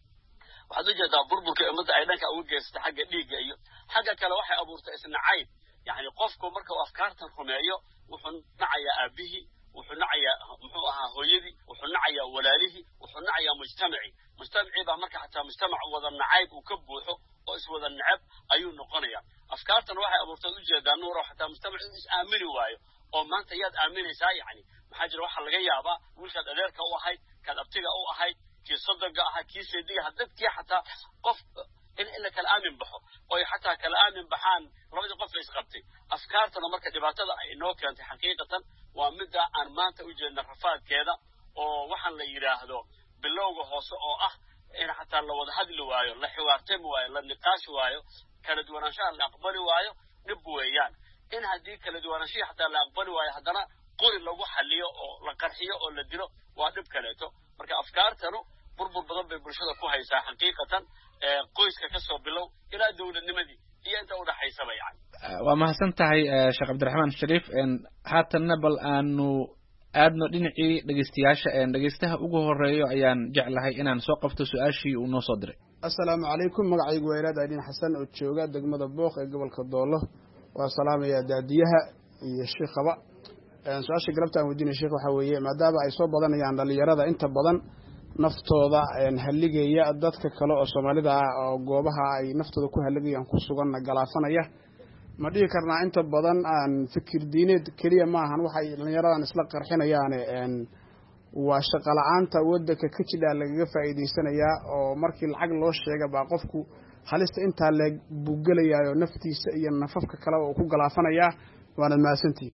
وحدو جدا بربك أمد أيضاك أوجه استحق ليك أيو حاجة كلا وحي أبو رتأسنا عين يعني قفكم مركا أفكارتنا خمية وحنعيا أبيه وحنعيا محوها هويدي وحنعيا ولاله وحنعيا مجتمعي مجتمعي بها مركا حتى مجتمع وذا النعيب وكبوحه وإسوى ذا النعب أيو نقنيا أفكارتنا وحي أبو رتأسنا جدا نورا حتى مجتمع آمني وايو oo maanta yaad aaminaysaa yani maxaa jira waxa laga yaabaa wiilkaad adeerka u ahayd kaad abtiga u ahayd kii sadaga ahaa kii seediga hadadkii xataa qof in ila kala aamin baxo oo xataa kala aamin baxaan labadii qof ay isqabtay afkaartana marka dhibaatada ay noo keentay xaqiiqatan waa midda aan maanta u jeedna rafaadkeeda oo waxaan la yiraahdo bilowga hoose oo ah in xataa la wada hadli waayo la xiwaartay waayo la niqaash waayo kala duwanaanshaha la aqbali waayo dhib weeyaan in hadii kala duwanaanshihi xataa la aqbali waayo haddana qori lagu xaliyo oo la qarxiyo oo la dilo waa dhib kaleeto marka afkaartanu burbur badan bay bulshada ku haysaa xaqiiqatan ee qoyska ka soo bilow ilaa dawladnimadii iyo inta u dhaxaysaba yani waa mahadsan tahay Sheekh Cabdiraxmaan Shariif in haatanna bal aanu aadno dhinacii dhageystayaasha ee dhageystaha ugu horeeyo ayaan jeclahay inaan soo qabto su'aashii uu noo soo diray assalaamu calaykum magacaygu waa Ilaad Aydin Xasan oo jooga degmada Booq ee gobolka Doolo waa salaamaya daadiyaha iyo sheekhaba aan su'aasha galabtaan weydiinay sheekh waxa weeye maadaama ay soo badanayaan dhalinyarada inta badan naftooda aan haligaya dadka kale oo Soomaalida ah oo goobaha ay naftooda ku haligayaan ku sugan galaafanaya ma dhigi karnaa inta badan aan fikir diineed kaliya ma ahan waxa dhalinyaradan isla qarxinayaan een waa shaqo la'aanta wadanka ka jidha laga faa'iideysanaya oo markii lacag loo sheega baa qofku halista inta la buugalayaayo naftiisa iyo nafafka kale oo ku galaafanaya waana maasantii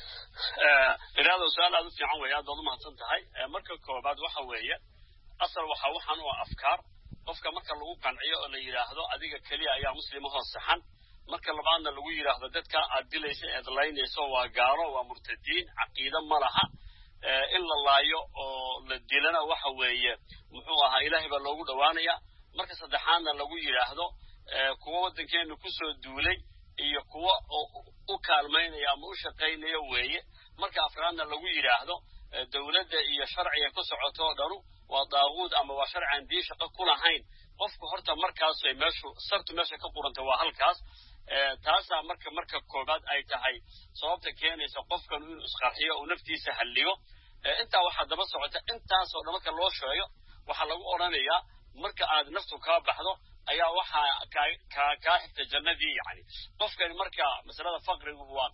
ee iraado su'aal aad u fiican weeyaa dad mahadsan tahay marka koobaad waxa weeye asal waxa waxaan oo afkaar qofka marka lagu qanciyo oo la yiraahdo adiga kaliya ayaa muslimaha saxan marka labaadna lagu yiraahdo dadka aad dilayso ee dalaynayso waa gaaro waa murtadiin aqeedo ma laha in la laayo oo la dilana waxa weeye muxuu ahaa ilaahay baa loogu dhawaanaya marka saddexaadna lagu yiraahdo kuwa wadankeenu ku soo duulay iyo kuwa u kaalmeynaya ama u shaqeynaya weeye marka afraadna lagu yiraahdo dawladda iyo sharciga ku socoto dharu waa daawud ama waa sharcan dii shaqo ku lahayn qofku horta markaas ay meeshu sartu meesha ka quranta waa halkaas taasa marka marka koobaad ay tahay sababta keenaysa qofkan inuu isqarxiyo oo naftiisa halliyo inta waxa daba socota intaas oo marka loo sheeyo waxa lagu oranayaa marka aad naftu ka baxdo ayaa waxa ka ka xigta jannadii yani qofkan marka masalada faqrigu waa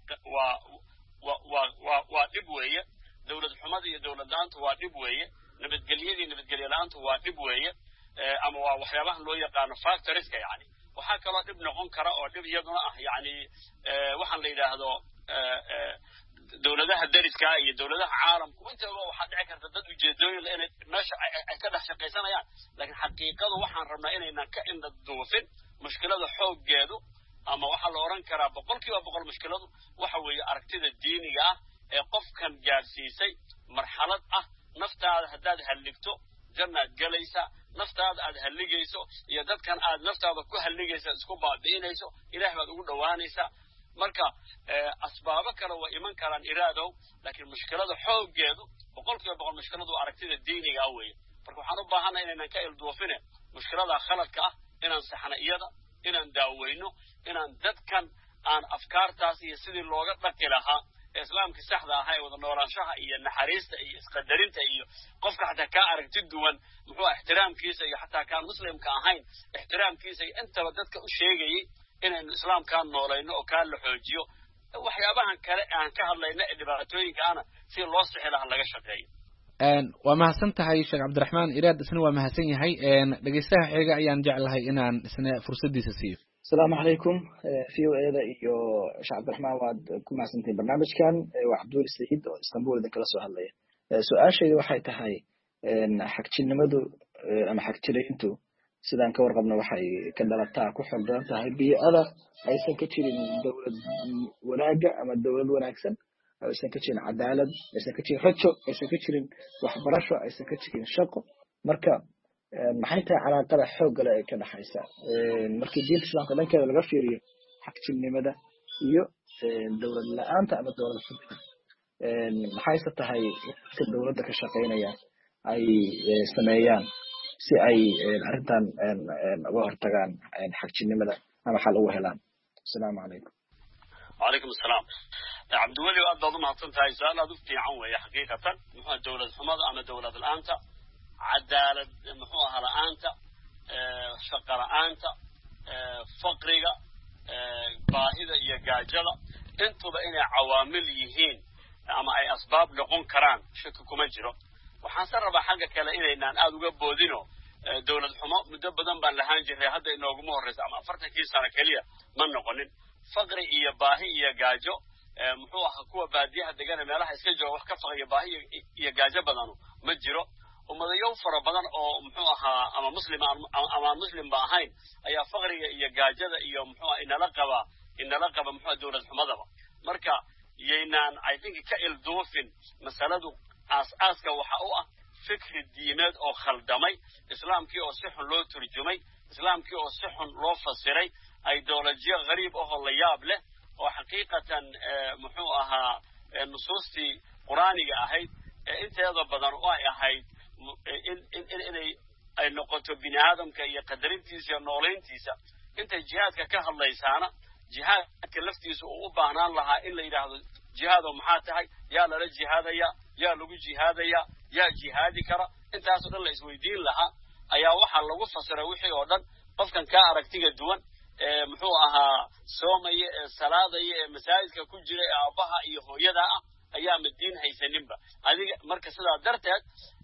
waa waa waa dib weeye dawlad xumada iyo dawlad la'aantu waa dib weeye nabadgelyadii nabadgelyo la'aantu waa dib weeye ama waa waxyaabaha loo yaqaan factorieska yani waxa kale dib noqon kara oo dib iyaduna ah yani waxaan la yiraahdo dawladaha dariska iyo dawladaha caalamku intaba waxaa dhici karta dad ujeedooyin inay meesha ay ka dhex shaqaysanayaan laakiin xaqiiqadu waxaan rabnaa inaynan ka indha duufin mushkilada xooggeedu ama waxaa la oran karaa boqolkiiba boqol mushkiladu waxa weeye aragtida diiniga ah ee qofkan gaarsiisay marxalad ah naftaada haddaad halligto jannaad galaysa naftaada aad halligayso iyo dadkan aad naftaada ku halligaysa isku baabi'inayso ilaahay baad ugu dhowaanaysaa marka asbaabo kale waa iman karaan iraadow laakiin mushkilada xooggeedu boqolkiiba boqol mushkiladu aragtida diiniga ah weeye marka waxaan u baahanay inaynan ka ilduufine mushkilada khaladka ah inaan saxna iyada inaan daaweyno inaan dadkan aan afkaartaas iyo sidii looga dhaqi lahaa islaamka saxda ah ee wada noolaanshaha iyo naxariista iyo isqadarinta iyo qofka xataa ka aragti duwan muxuu ixtiraamkiisa iyo xataa kaan muslimka ahayn ixtiraamkiisa iyo intaba dadka u sheegayay inaynu islaamkaan noolayno oo kaa la xoojiyo waxyaabahan kale aan ka hadlayna ee dhibaatooyinka ana si loo sixi lahaa laga shaqeeyo waa mahadsan tahay sheekh cabdiraxmaan iraad isna waa mahadsan yahay dhegeystaha xiga ayaan jeclahay inaan isna fursadiisa siiyo asalaamu calaykum v o eda iyo sheekh cabdiraxmaan waad ku mahadsantihiin barnaamijkan waa cabduul saciid oo istanbul idin kala soo hadlaya su-aashaydu waxay tahay xagjirnimadu ama xagjirayntu sidaan ka warqabna waxay ka dhalataa ku xogdan tahay bii'ada aysan ka jirin dowlad wanaaga ama dowlad wanaagsan aysan ka jirin cadaalad aysan ka jirin rajo aysan ka jirin waxbarasho aysan ka jirin shaqo marka maxay tahay calaaqada xoogga leh ee ka dhaxaysa markii diinta islaamka dhankeeda laga fiiriyo xagjirnimada iyo dowlad la-aanta ama dowlad xubka maxayse tahay dadka dowladda ka shaqaynaya ay sameeyaan si ay arrintan uga hortagaan xagjirnimada ama xal ugu helaan asalaamu calaykum وعليكم السلام عبد الولي وأد بعض ما هتصنت هاي سؤال هذا في عوة حقيقة محو دولة حمض أما دولة الآنت عدالة محوها الآنت شقر آنت فقرية باهدة يجاجلة انتو بإن عوامل يهين أما أي أسباب لقون كران شككم مجرى وحنصر بحاجة كلا إلى إن أنا أدو جبودينو دولة حمض مدبدا بان لهان جري هذا إنه جمهور رئيس أما فرتك كيسان كليا من نقولين فقر إيا باهي إيا جاجو محوها كوا باديها دجانا مالها يسجوا وحكفر إيا باهي إيا جاجو بدانو مجرى وما يوفر بدن أو محوها أما مسلم أما مسلم باهين أي فقر إيا جاجو إيا محوها إن لقبا إن لقبا محوها دولة حمض مركا ينان I think كإل دوفين مسألة أس أس كوحقوقة فكر الدينات أو خلدمي إسلام كي أو صح لو ترجمي إسلام كي أو صح لو فسري أيديولوجيا غريب أو اللياب له وحقيقة محوها نصوصي قرآنية أهيد أنت هذا بدن واي أهيد إن إن إن إن أي نقطة بني آدم كي قدرين تيسا نولين تيسا أنت جهاد ككهل ليسانا جهاد كلفتيس وبهنان لها إلا إذا جهاد ومحاتها يا لرج جهاد يا يا لوجي جهاد يا يا جهادي كرا أنت أصلا الله يسوي دين لها أيا واحد لو فسر وحي ودن قف كان كأركتيج الدوان محوها سومي صلاة مساجد ككل جري أباها يهو يدا أيام الدين هي سنبا هذه مركز هذا درتك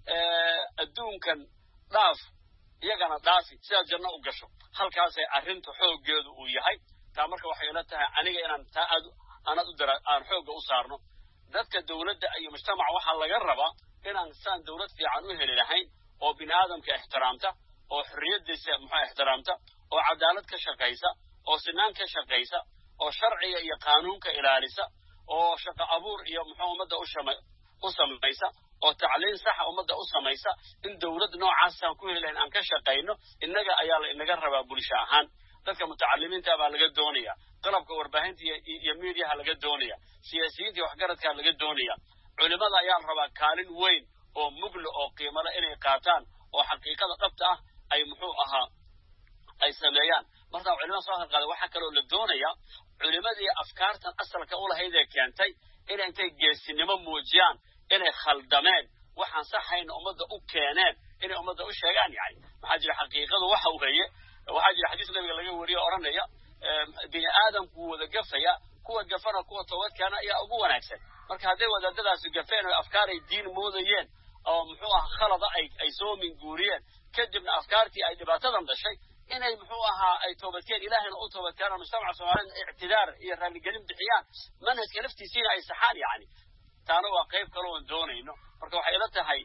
الدون كان ضعف يجانا ضعفي سيد جنة وقشوا هل كاسة أهنت حوج جود وياهي تامرك وحيلتها أنا أنا تأد أنا أقدر أن حوج أصارنه ذاتك الدولة أي مجتمع وحال جربا إن إنسان دولة في عنوه للحين أو بني آدم كاحترامته أو حرية دس محا احترامته أو عدالة كشقيسة أو سنان كشقيسة أو شرعية يا قانون كإلالسة أو شق أبور يا محمد أشم أسميسة أو تعليم صح أمد أسميسة إن دولة نوع عسى كله لأن أنك شقينه إنك أيال إنك ربا بولشاهان ذلك متعلمين تابع لقد دونية قلبك وربهنت يميريها لقد دونية سياسيين وحقرتك لقد دونية علماء أيال ربا كالين وين أو مقل أو قيمة إني قاتان أو حقيقة قبتها أي محوها أي سميان مرة علماء صاحب قال وحكروا للدونية علماء دي أفكار تنقصر كأول هيدا كانتي إلى أنتي جالسينما موجيان إلى خلدمان وحن صحين أمضى أوكيانان إلى أمضى أوشيان يعني ما حاجة حقيقة وحوهية وحاجة حديث النبي قال لي وريه أرنيا بني آدم قوة جفيا قوة جفنا قوة توت كان يا أبوه نكسر مرك هذا وده ده سجفين الأفكار الدين موذيين أو محوها خلطة أي أي سو من جوريان كذب من أفكارتي أي دبعتهم ده شيء inay muxuu ahaa ay toobadkeen ilaahayna u toobadkeenaan mujtamaca soomaaliyeed ictidaar iyo raalligelin bixiyaan manhajka naftiisiina ay saxaan yani taana waa qayb kale oon doonayno marka waxay ila tahay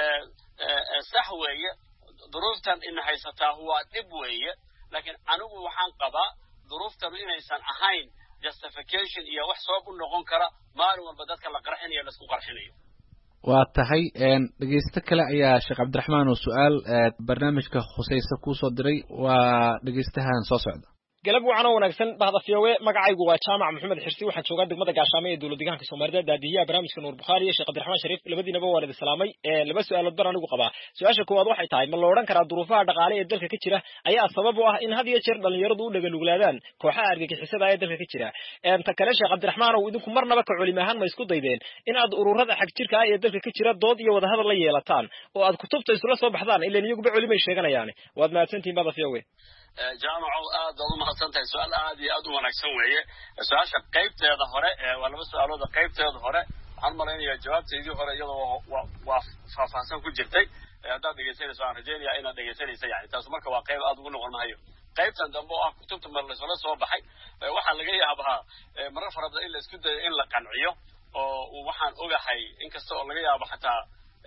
sax weeye duruuftan ina haysataa waa dhib weeye laakiin anigu waxaan qabaa duruuftanu inaysan ahayn justification iyo wax sabab u noqon kara maalin walba dadka la qarxinayo laisku qarxinayo waa tahay dhegeysto kale ayaa sheekh cabdiraxmaan oo su-aal barnaamijka khusaysa kuusoo diray waa dhegeystahan soo socda galab wacan oo wanaagsan bahda fiyowe magacaygu waa jaamac maxamed xirsi waxaan joogaa degmada gaashaamo ee dowlad deegaanka Soomaaliyeed daadiyaha barnaamijka Nuur Bukhari iyo Sheekh Cabdiraxmaan Shariif labadiinaba waa la salaamay ee laba su'aalood baan anigu qabaa su'aasha koowaad waxay tahay ma la oran karaa duruufaha dhaqaale ee dalka ka jira ayaa sabab u ah in had iyo jeer dhalinyaradu u dhagan nuglaadaan kooxaha argagixisada ee dalka ka jira ee ta kale Sheekh Cabdiraxmaan oo idinku marnaba ka culimo ahaan ma isku daydeen in aad ururada xaq jirka ah ee dalka ka jira dood iyo wada hadal la yeelataan oo aad kutubta isla soo baxdaan ilaa iyagu ba culimo sheeganayaan waad mahadsantiin bahda fiyowe jaamaco aad baad u mahadsantahay su-aal aad iyo aad u wanaagsan weeye su-aasha qaybteeda hore waa laba su-aalooda qaybteeda hore waxaan malaynayaa jawaabteedii hore iyadoo waa faahfaahsan ku jirtay haddaad dhegeysanayso aan rajeynaya inaad dhegeysanaysa yani taas marka waa qayb aad ugu noqon mahayo qaybtan dambe oo ah kutubta mar laysla soo baxay waxaa laga yaabaa marar fara badan in la isku dayo in la qanciyo oo waxaan ogahay inkasta oo laga yaabo xataa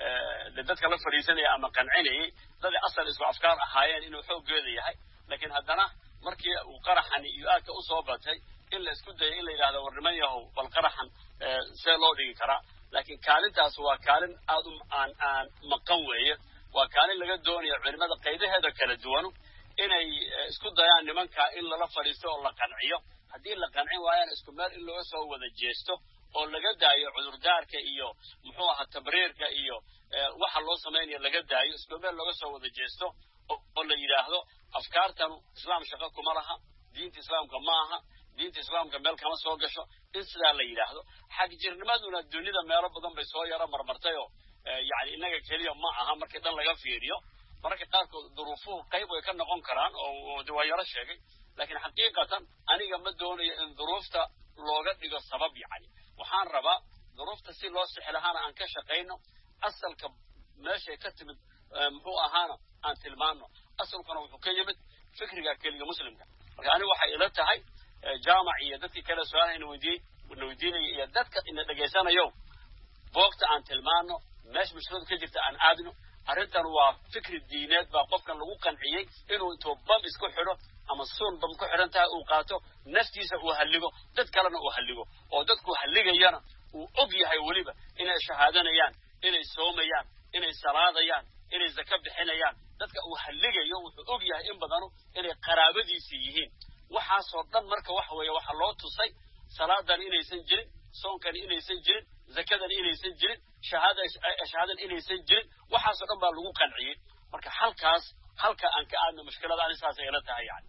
dadka la fadhiisanaya ama qancinayay dadii asal isku afkaar ahaayeen inuu xooggeeda yahay laakiin haddana markii uu qaraxan iyo aadka u soo batay in la isku dayo in la yidhahdo war niman yahow bal qaraxan see loo dhigi karaa laakiin kaalintaas waa kaalin aad u aan aan maqan weeye waa kaalin laga doonayo culimada qaydaheeda kala duwanu inay isku dayaan nimanka in lala fadhiisto oo la qanciyo haddii la qancin waayaan isku meel in looga soo wada jeesto oo laga daayo cudurdaarka iyo muxuu ahaa tabriirka iyo waxa loo samaynayo laga daayo isku meel looga soo wada jeesto oo la yidhaahdo afkaartanu islaam shaqo kuma laha diinta islaamka ma aha diinta islaamka meel kama soo gasho in sidaa la yidhaahdo xag jirnimaduna dunida meelo badan bay soo yaro marmartay oo yani innaga keliya ma aha markii dhan laga fiiriyo mararka qaarkood duruufuhu qayb way ka noqon karaan oo waa yaro sheegay laakiin xaqiiqatan aniga ma doonayo in duruufta looga dhigo sabab yani waxaan rabaa duruufta si loo sixi lahaana aan ka shaqayno asalka meeshay ka timid muxuu ahaana aan tilmaano asalkuna wuxuu ka yimid fikriga keliga muslimka marka aniga waxay ila tahay jaamac iyo dadkii kale su-aalaha ina weydiiyey ina weydiinaya iyo dadka ina dhegaysanayo boogta aan tilmaano meesha mushkiladu ka jirta aan aadno arrintan waa fikri diineed baa qofkan lagu qanciyey inuu intuu bam isku xidho ama suun bam ku xidhan tahay uu qaato naftiisa uu halligo dad kalena uu halligo oo dadku halligayana uu og yahay weliba inay shahaadanayaan inay soomayaan inay salaadayaan inay zaka bixinayaan dadka uu halligayo wuxuu og yahay in badanu inay qaraabadiisii yihiin waxaasoo dhan marka waxa weeye waxaa loo tusay salaadan inaysan jirin soonkan inaysan jirin zakadan inaysan jirin shahaada shahaadan inaysan jirin waxaasoo dhan baa lagu qanciyey marka halkaas halka aan ka aadno mushkilada ani saas ay ila tahay yani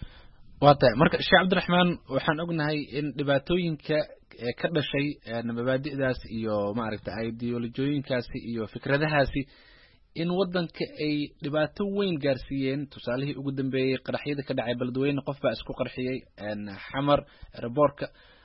waa tahay marka sheekh cabdiraxmaan waxaan ognahay in dhibaatooyinka ka dhashay mabaadi'daas iyo maaragta ideolojooyinkaasi iyo fikradahaasi in waddanka ay dhibaato weyn gaarsiiyeen tusaalihii ugu dambeeyey qaraxyada ka dhacay beledweyne qof baa isku qarxiyey xamar airboortka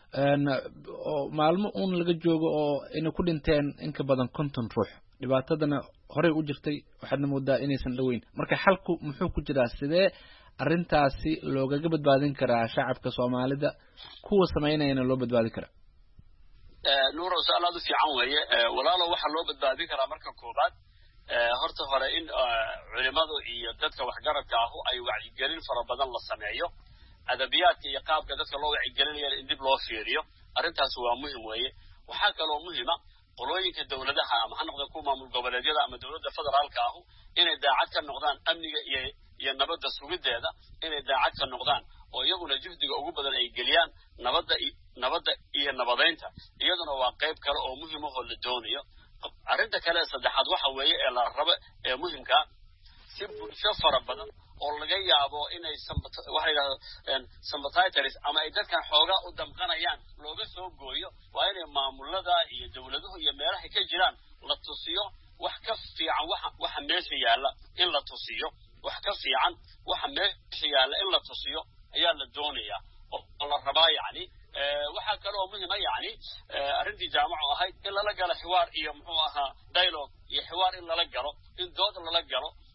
oo maalmo uun laga joogo oo inay ku dhinteen in ka badan konton ruux dhibaatadana horey u jirtay waxaadna moodaa inaysan dhoweyn marka xalku muxuu ku jiraa sidee arrintaasi loogaga badbaadin karaa shacabka soomaalida kuwa samaynayana loo badbaadin karaa nuuro su-aal aad u fiican weeye walaalo waxaa loo badbaadin karaa marka koobaad horta hore in culimadu iyo dadka waxgaradka ahu ay wacyigelin fara badan la sameeyo adabiyaadka iyo qaabka dadka loo wacyigelinaya in dib loo fiiriyo arrintaas waa muhim weeye waxaa kaloo muhima qolooyinka dawladaha ama ha noqdeen kuwa maamul goboleedyada ama dawladda federaalka ahu inay daacad ka noqdaan amniga iyo iyo nabadda sugideeda inay daacad ka noqdaan oo iyaguna juhdiga ugu badan ay geliyaan nabadda nabadda iyo nabadaynta iyaduna waa qayb kale oo muhim ahoo la doonayo arrinta kale ee saddexaad waxa weeye ee la rabo ee muhimka si bulsho fara badan oo laga yaabo inay waxa yidhahdo sympathizers ama ay dadkan xoogaa u damqanayaan looga soo gooyo waa inay maamulada iyo dawladuhu iyo meelahay ka jiraan la tusiyo wax ka fiican waxa waxa meesha yaalla in la tusiyo wax ka fiican waxa meesha yaalla in la tusiyo ayaa la doonayaa oo la rabaa yani waxaa kale oo muhima yani arrintii jaamacu ahayd in lala galo xiwaar iyo muxuu ahaa dialogue iyo xiwaar in lala galo in dood lala galo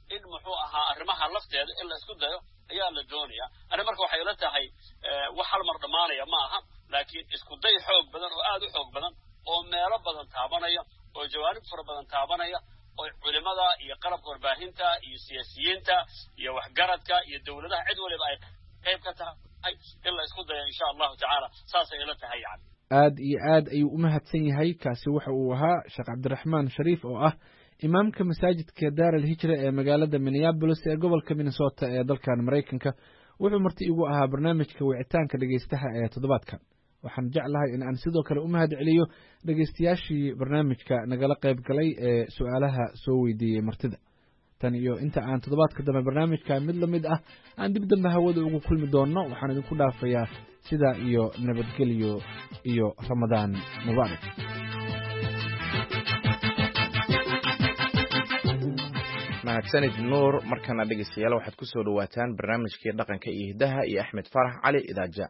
in muxuu ahaa arrimaha lafteeda in la isku dayo ayaa la doonaya ani marka waxay ila tahay wax hal mar dhamaanaya ma aha laakiin isku day xoog badan oo aad u xoog badan oo meelo badan taabanaya oo jawaanib fara badan taabanaya oo culimada iyo qalabka warbaahinta iyo siyaasiyiinta iyo waxgaradka iyo dawladaha cid waliba ay qayb ka tahay in la isku dayo insha allahu tacaala saasay ila tahay yani aad iyo aad ayuu u mahadsan yahay kaasi waxa uu ahaa sheekh cabdiraxmaan shariif oo ah imaamka masaajidka daar alhijra ee magaalada minneabolis ee gobolka minnesota ee dalkan maraykanka wuxuu marti igu ahaa barnaamijka wicitaanka dhegaystaha ee toddobaadkan waxaan jeclahay in aan sidoo kale u mahad celiyo dhegaystayaashii barnaamijka nagala qayb galay ee su-aalaha soo weydiiyey martida tan iyo inta aan toddobaadka dambe barnaamijka mid la mid ah aan dib dambe hawada ugu kulmi doonno waxaan idinku dhaafayaa sidaa iyo nabadgelyo iyo ramadaan mubaarak mahadsanid nuur markana dhegeystayaal waxaad ku soo dhawaataan barnaamijkii dhaqanka iyo hidaha iyo axmed farax cali idaaja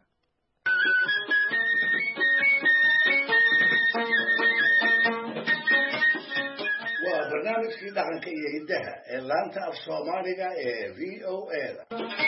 waa barnaamijkii dhaqanka iyo hidaha ee laanta af soomaaliga ee v o a da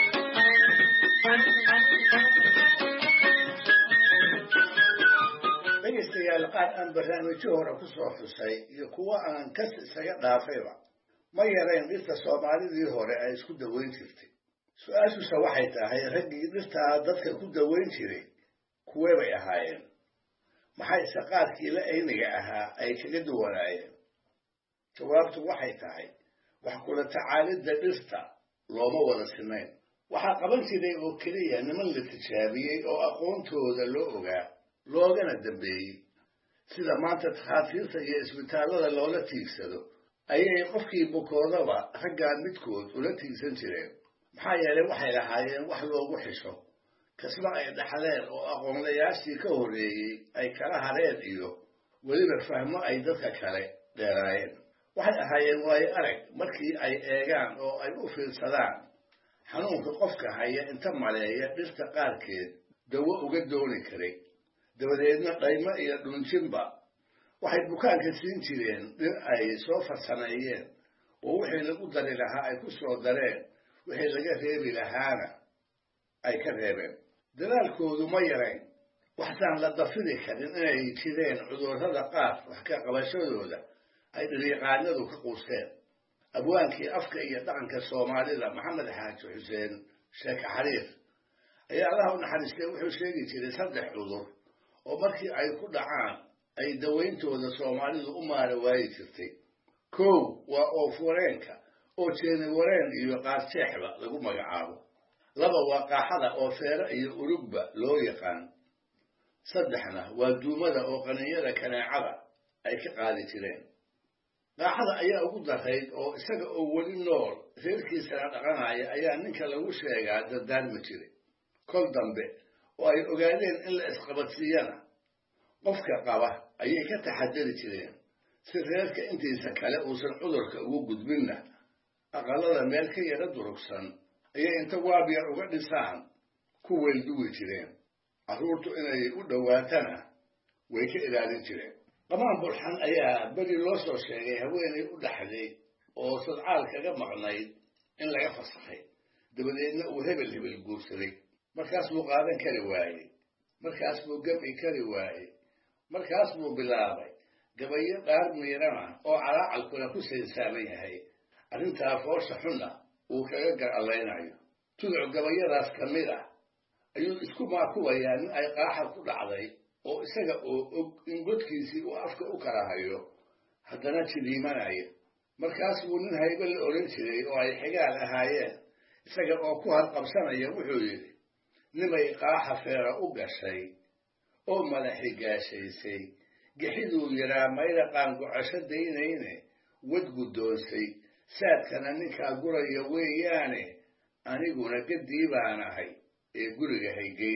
dhegeystayaal qaar aan barnaamijyo hore ku soo xusay iyo kuwa aan kas isaga dhaafayba ma yarayn dhirta soomaalidii hore ay isku daweyn jirtay su-aashuse waxay tahay raggii dhirtaa dadka ku daweyn jiray kuwee bay ahaayeen maxay se qaadkii la ayniga ahaa ay kaga duwanaayeen jawaabtu waxay tahay wax kula tacaalidda dhirta looma wada sinayn waxaa qaban jiray oo keliya niman la tijaabiyey oo aqoontooda loo ogaa loogana dambeeyey sida maanta takhaatiirta iyo isbitaallada loola tiigsado ayay qofkii bukoodaba raggaan midkood ula tiigsan jireen maxaa yeelay waxay lahaayeen wax loogu xisho kasba ay dhaxleen oo aqoonlayaashii ka horreeyey ay kala hareen iyo weliba fahmo ay dadka kale dheeraayeen waxay ahaayeen waayo arag markii ay eegaan oo ay u fiirsadaan xanuunka qofka haya inta maleeya dhirta qaarkeed dawo uga dooni karay dabadeedna dhaymo iyo dhunjinba waxay bukaanka siin jireen dhir ay soo farsameeyeen oo wixii lagu dari lahaa ay ku soo dareen wixii laga reebi lahaana ay ka reebeen dadaalkoodu ma yarayn waxsaan la dafiri karin inay jireen cudurrada qaar wax ka qabashadooda ay dhiriiqaanadu ka quusteen abwaankii afka iyo dhaqanka soomaalida maxamed xaaji xuseen sheeke xariir ayaa allaha u naxariistay wuxuu sheegi jiray saddex cudur oo markii ay ku dhacaan ay dawayntooda soomaalidu u maara waayi jirtay kow waa oof-wareenka oo jeeni wareen iyo qaarjeexba lagu magacaabo laba waa qaaxada oo feere iyo urugba loo yaqaan saddexna waa duumada oo qaninyada kaneecada ay ka qaadi jireen qaaxada ayaa ugu darayd oo isaga oo weli nool reerkiisana dhaqanaya ayaa ninka lagu sheegaa dardaarmi jiray kol dambe oo ay ogaadeen in la isqabadsiiyana qofka qaba ayay ka taxadari jireen si reerka intiisa kale uusan cudurka ugu gudbinna aqalada meel ka yara durugsan ayay inta waabyar uga dhisaan ku weelduwi jireen carruurtu inay u dhowaatana way ka ilaalin jireen qamaan bulxan ayaa beri loo soo sheegay haweenay u dhaxday oo sadcaal kaga maqnayd in laga fasakhay dabadeedna uu hebel hebel guursaday markaas buu qaadan kari waayey markaas buu gam'i kari waayey markaas buu bilaabay gabayo dhaar miirana oo calaacalkuna ku saysaaman yahay arrintaa foosha xunna uu kaga garallaynayo tuduc gabayadaas ka mid ah ayuu isku maakuwayaa nin ay qaaxa ku dhacday oo isaga oo og in godkiisii uu afka u kala hayo haddana jidiimanaya markaas buu nin haybe la odhan jiray oo ay xigaal ahaayeen isaga oo ku hadqabsanaya wuxuu yidhi nimay qaaxa feera u gashay oo madaxi gaashaysay gixiduu yaraa mayda qaangocasho daynayne wad guddoonsay saadkana ninkaa guraya weeyaane aniguna gaddii baan ahay ee guriga haygeyn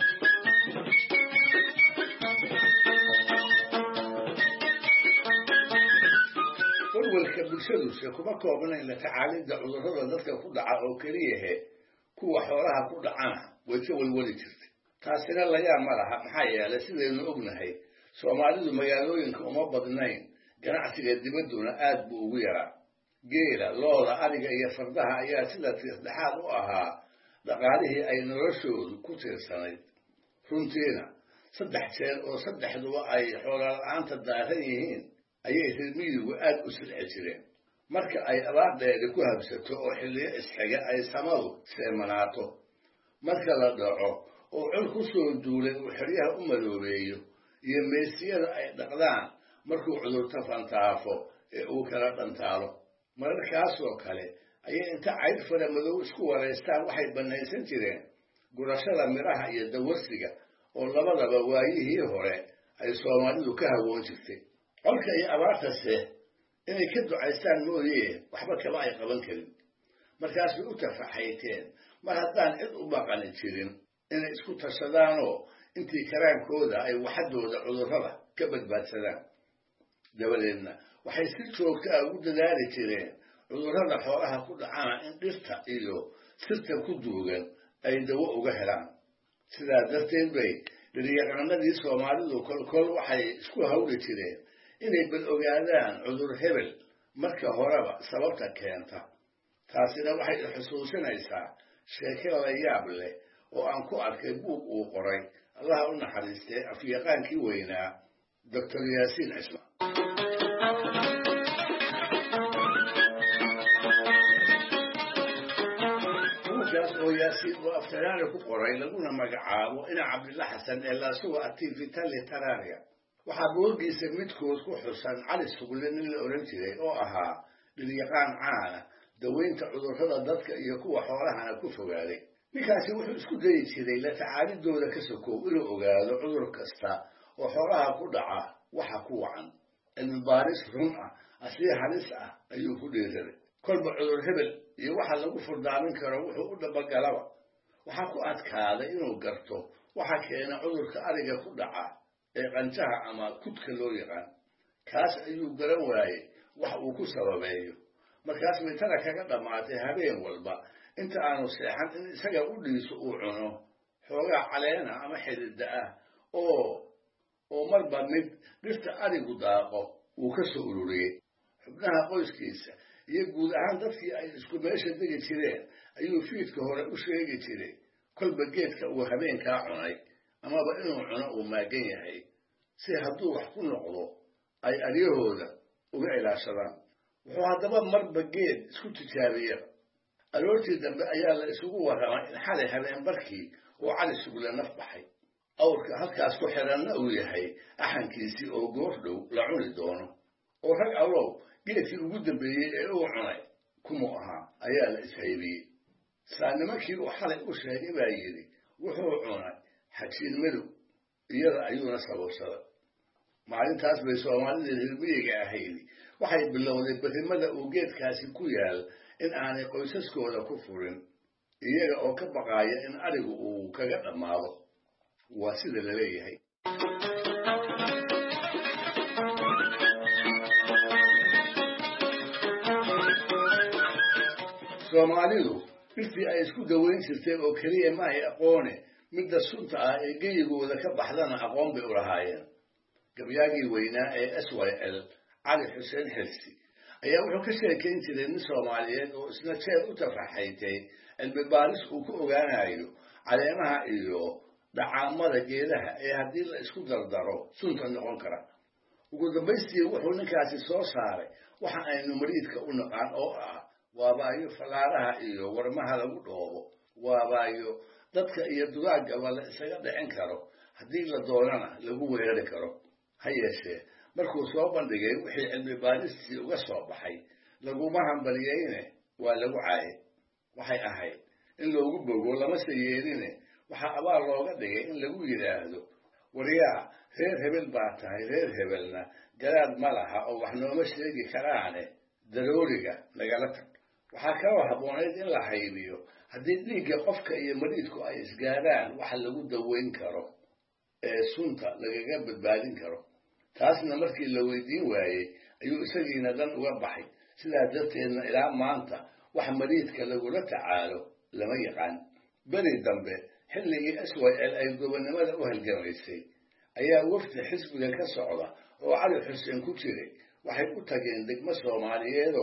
walwalka bulshaduse kuma koobnayn la tacaalidda cudurrada dadka ku dhaca oo keliyahe kuwa xoolaha ku dhacana way ka walwali jirtay taasina layaab ma laha maxaa yeelay sidaynu ognahay soomaalidu magaalooyinka uma badnayn ganacsiga dibadduna aad buu ugu yaraa geela looda ariga iyo fardaha ayaa sida tiirdhexaad u ahaa dhaqaalihii ay noloshoodu ku tiirsanayd runtiina saddex jeer oo saddexduba ay xoolala-aanta daaran yihiin ayay reermiyigu aad u silci jireen marka ay abaardheedi ku habsato oo xilliyo isxiga ay samadu seemanaato marka la dhaco oo col ku soo duulay uu xeryaha u madoobeeyo iyo meesiyada ay dhaqdaan markuu cudurta fantaafo ee uu kala dhantaalo mararkaasoo kale ayay inta cayd fara madow isku waraystaan waxay bannaysan jireen gurashada midhaha iyo dawarsiga oo labadaba waayihii hore ay soomaalidu ka hawoon jirtay colka iyo abaartase inay ka ducaystaan mooyee waxba kama ay qaban karin markaasbay u tafaxayteen mar haddaan cid u baqani jirin inay isku tashadaanoo intii karaankooda ay waxadooda cudurrada ka badbaadsadaan dabadeedna waxay si joogta ah ugu dadaali jireen cudurrada xoolaha ku dhacana in dhirta iyo sirta ku duugan ay dawo uga helaan sidaa darteed bay dhiryaqaanadii soomaalidu kolkol waxay isku hawli jireen inay bal ogaadaan cudur hebel marka horeba sababta keenta taasina waxay xusuusinaysaa sheeke la yaab leh oo aan ku arkay buug uu qoray allaha u naxariistay afyaqaankii weynaa doctor yaasiin cismaan buuggaas oo yaasiin oo aftaraari ku qoray laguna magacaabo ina cabdilla xasan ee laasuga ativitali tararia waxaa boorgiisa midkood ku xusan cali sugle nin la odhan jiray oo ahaa dhiryaqaan caana daweynta cudurrada dadka iyo kuwa xoolahana ku fogaaday ninkaasi wuxuu isku dayi jiray la tacaalidooda ka sokow inuu ogaado cudur kasta oo xoolaha ku dhaca waxa ku wacan cilmi baaris run ah asii halis ah ayuu ku dhiiraday kolba cudur hebel iyo waxa lagu furdaamin karo wuxuu u dhabagalaba waxaa ku adkaaday inuu garto waxa keena cudurka ariga ku dhaca ee qanjaha ama kudka loo yaqaan kaas ayuu garan waayey wax uu ku sababeeyo markaas bay tana kaga dhammaatay habeen walba inta aanu seexan in isaga u dhiiso uu cuno xoogaa caleena ama xidida ah oo oo marba mid dhirta arigu daaqo uu ka soo ururiyey xubnaha qoyskiisa iyo guud ahaan dadkii ay isku meesha degi jireen ayuu fiidka hore u sheegi jiray kolba geedka uu habeenkaa cunay amaba inuu cuno uu maagan yahay si hadduu wax ku noqdo ay aryahooda uga ilaashadaan wuxuu haddaba marba geed isku tijaabiya aroortii dambe ayaa la isugu warramay in xalay habeen barkii oo cali sugle naf baxay awrka halkaas ku xiranna uu yahay axankiisii oo goor dhow la cuni doono oo rag allow geedkii ugu dambeeyey ee uu cunay kumuu ahaa ayaa la ishaybiyey saa nimankii uu xalay u sheegay baa yidhi wuxuu cunay xajiin madow iyada ayuuna sababsaday maalintaas bay soomaalida reermiyiga ahaydi waxay bilowday berrimada uu geedkaasi ku yaal in aanay qoysaskooda ku furin iyaga oo ka baqaaya in arigu uu kaga dhammaado waa sida la leeyahay soomaalidu dhirtii ay isku daweyn jirtay oo keliya ma ay aqoone midda sunta ah ee geyigooda ka baxdana aqoon bay u lahaayeen gabyaagii weynaa ee s y l cali xuseen xirsi ayaa wuxuu ka sheekayn jiray nin soomaaliyeed oo isna jeer u tafaxaytay cilmi baaris uu ku ogaanayo caleemaha iyo dhacaamada geedaha ee haddii la isku dardaro sunta noqon kara ugu dambaystii wuxuu ninkaasi soo saaray waxa aynu mariidka u naqaan oo ah waabaayo fallaaraha iyo warmaha lagu dhoobo waabaayo dadka iyo dugaagaba la isaga dhicin karo haddii la doonana lagu weerari karo ha yeeshee markuu soo bandhigay wixii cilmi baaristii uga soo baxay laguma hambaliyeyne waa lagu caayay waxay ahayd in loogu bogo lamase yeeline waxaa abaal looga dhigay in lagu yidhaahdo waryaa reer hebel baa tahay reer hebelna garaad ma laha oo wax nooma sheegi karaane darooriga nagala tag waxaa kaloo habboonayd in la haybiyo haddii dhiigga qofka iyo mariidku ay isgaadhaan waxa lagu daweyn karo ee sunta lagaga badbaadin karo taasna markii la weydiin waayey ayuu isagiina dan uga baxay sidaa darteedna ilaa maanta wax mariidka lagula tacaalo lama yaqaan beri dambe xilligii s y l ay gobonnimada u halgamaysay ayaa wafdi xisbiga ka socda oo cali xuseen ku jiray waxay u tageen degmo soomaaliyeedoo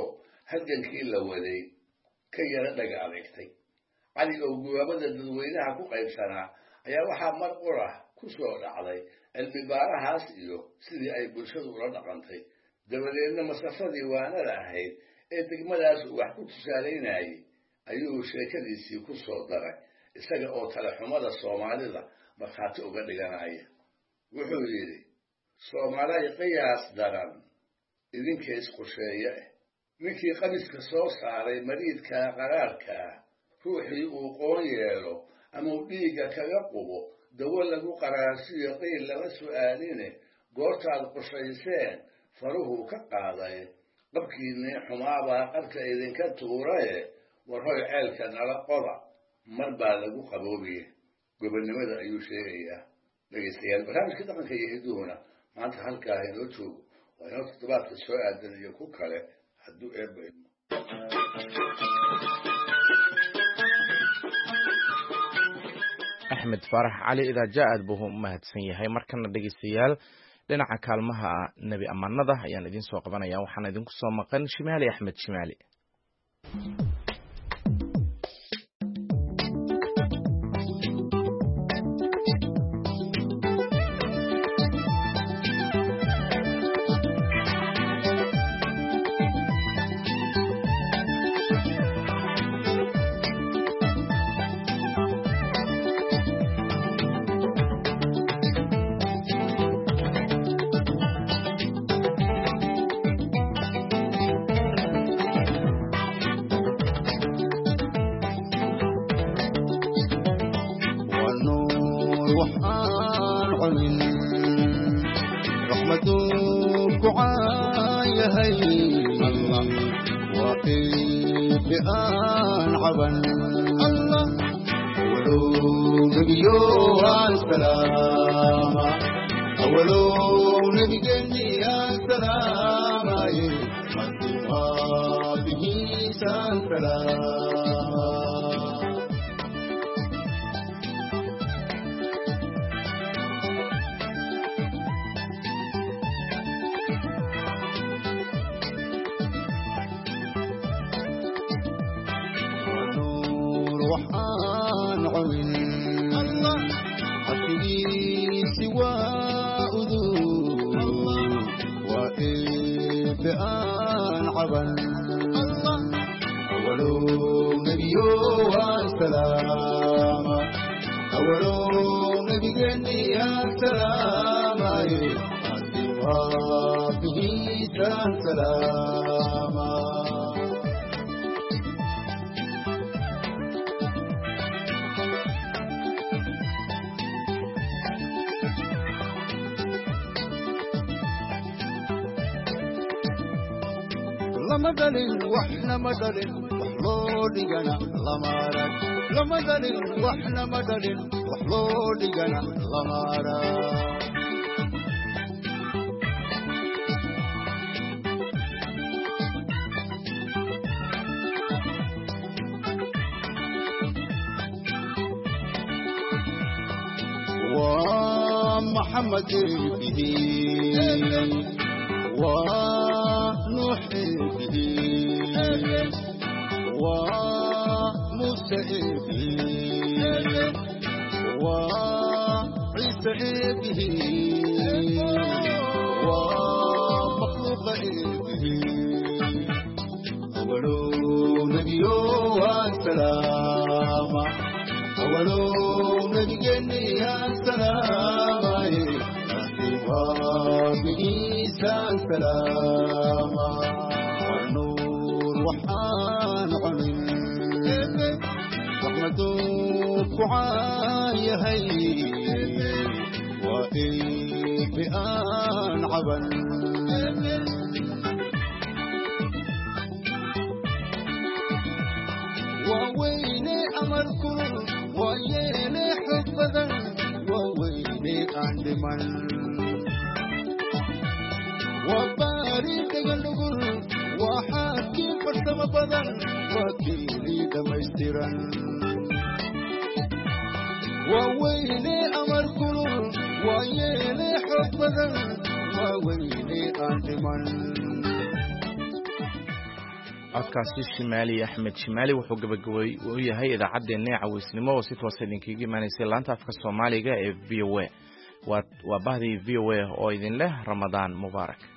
halgankii la waday ka yara dhaga adeegtay cali oo gubaabada dadweynaha ku qaybsanaa ayaa waxaa mar qura ku soo dhacday cilmi baarahaas iyo sidii ay bulshadu ula dhaqantay dabadeedna masafadii waanada ahayd ee degmadaas uu wax ku tusaalaynayay ayuu sheekadiisii ku soo daray isaga oo talaxumada soomaalida markhaati uga dhiganaya wuxuu yidhi soomaalay qiyaas daran idinka isqusheeye ah ninkii qamiska soo saaray mariidka qaraarka ah ruuxii uu qoon yeelo ama uu dhiigga kaga qubo dawo lagu qaraarsiyo qiil lama su'aaline goortaad qushayseen faruhuu ka qaaday qabkiinnii xumaabaa qarka idinka tuuraye war hoy ceelka nala qoda mar baa lagu qaboobiye gobonnimada ayuu sheegayaa dhegaystayaal barnaamijka dhaqanka iyo hiduhuna maanta halkaa inoo joogo waa inoo toddobaadka soo aadan iyo ku kale hadduu eebba idmo axmed faarax cali idaaja aad buu u mahadsan yahay markana dhegaystayaal dhinaca kaalmaha nebi ammaanada ayaan idiin soo qabanaya waxaana idinku soo maqan shimaali axmed shimaali lama dalin waxna ma dalin wax loo dhigana lama arag lama dalin waxna ma dalin wax loo dhigana lama arag waa maxamed bihi ونوح به وموسى به وعيسى به ومخلوق به أول نبي والسلام أول نبي السلام وبعيسى السلام والنور وحان عمل رحمتك وعاية هي وإبئان عبل وويني أمركم ويني حفظا وويني أندمن وبارك يلغل وحاكي فرسم بدن وكيلي دمشترا وويلي أمر كلور ويلي حفظا وويلي أندمن codkaasi shimaali axmed shimaali wuxuu gabagabay u yahay idaacaddeenna cawaysnimo oo si toosa idinkaga imaanaysay laanta afka soomaaliga ee v o a waa bahdii v o a oo idin leh ramadaan mubaarak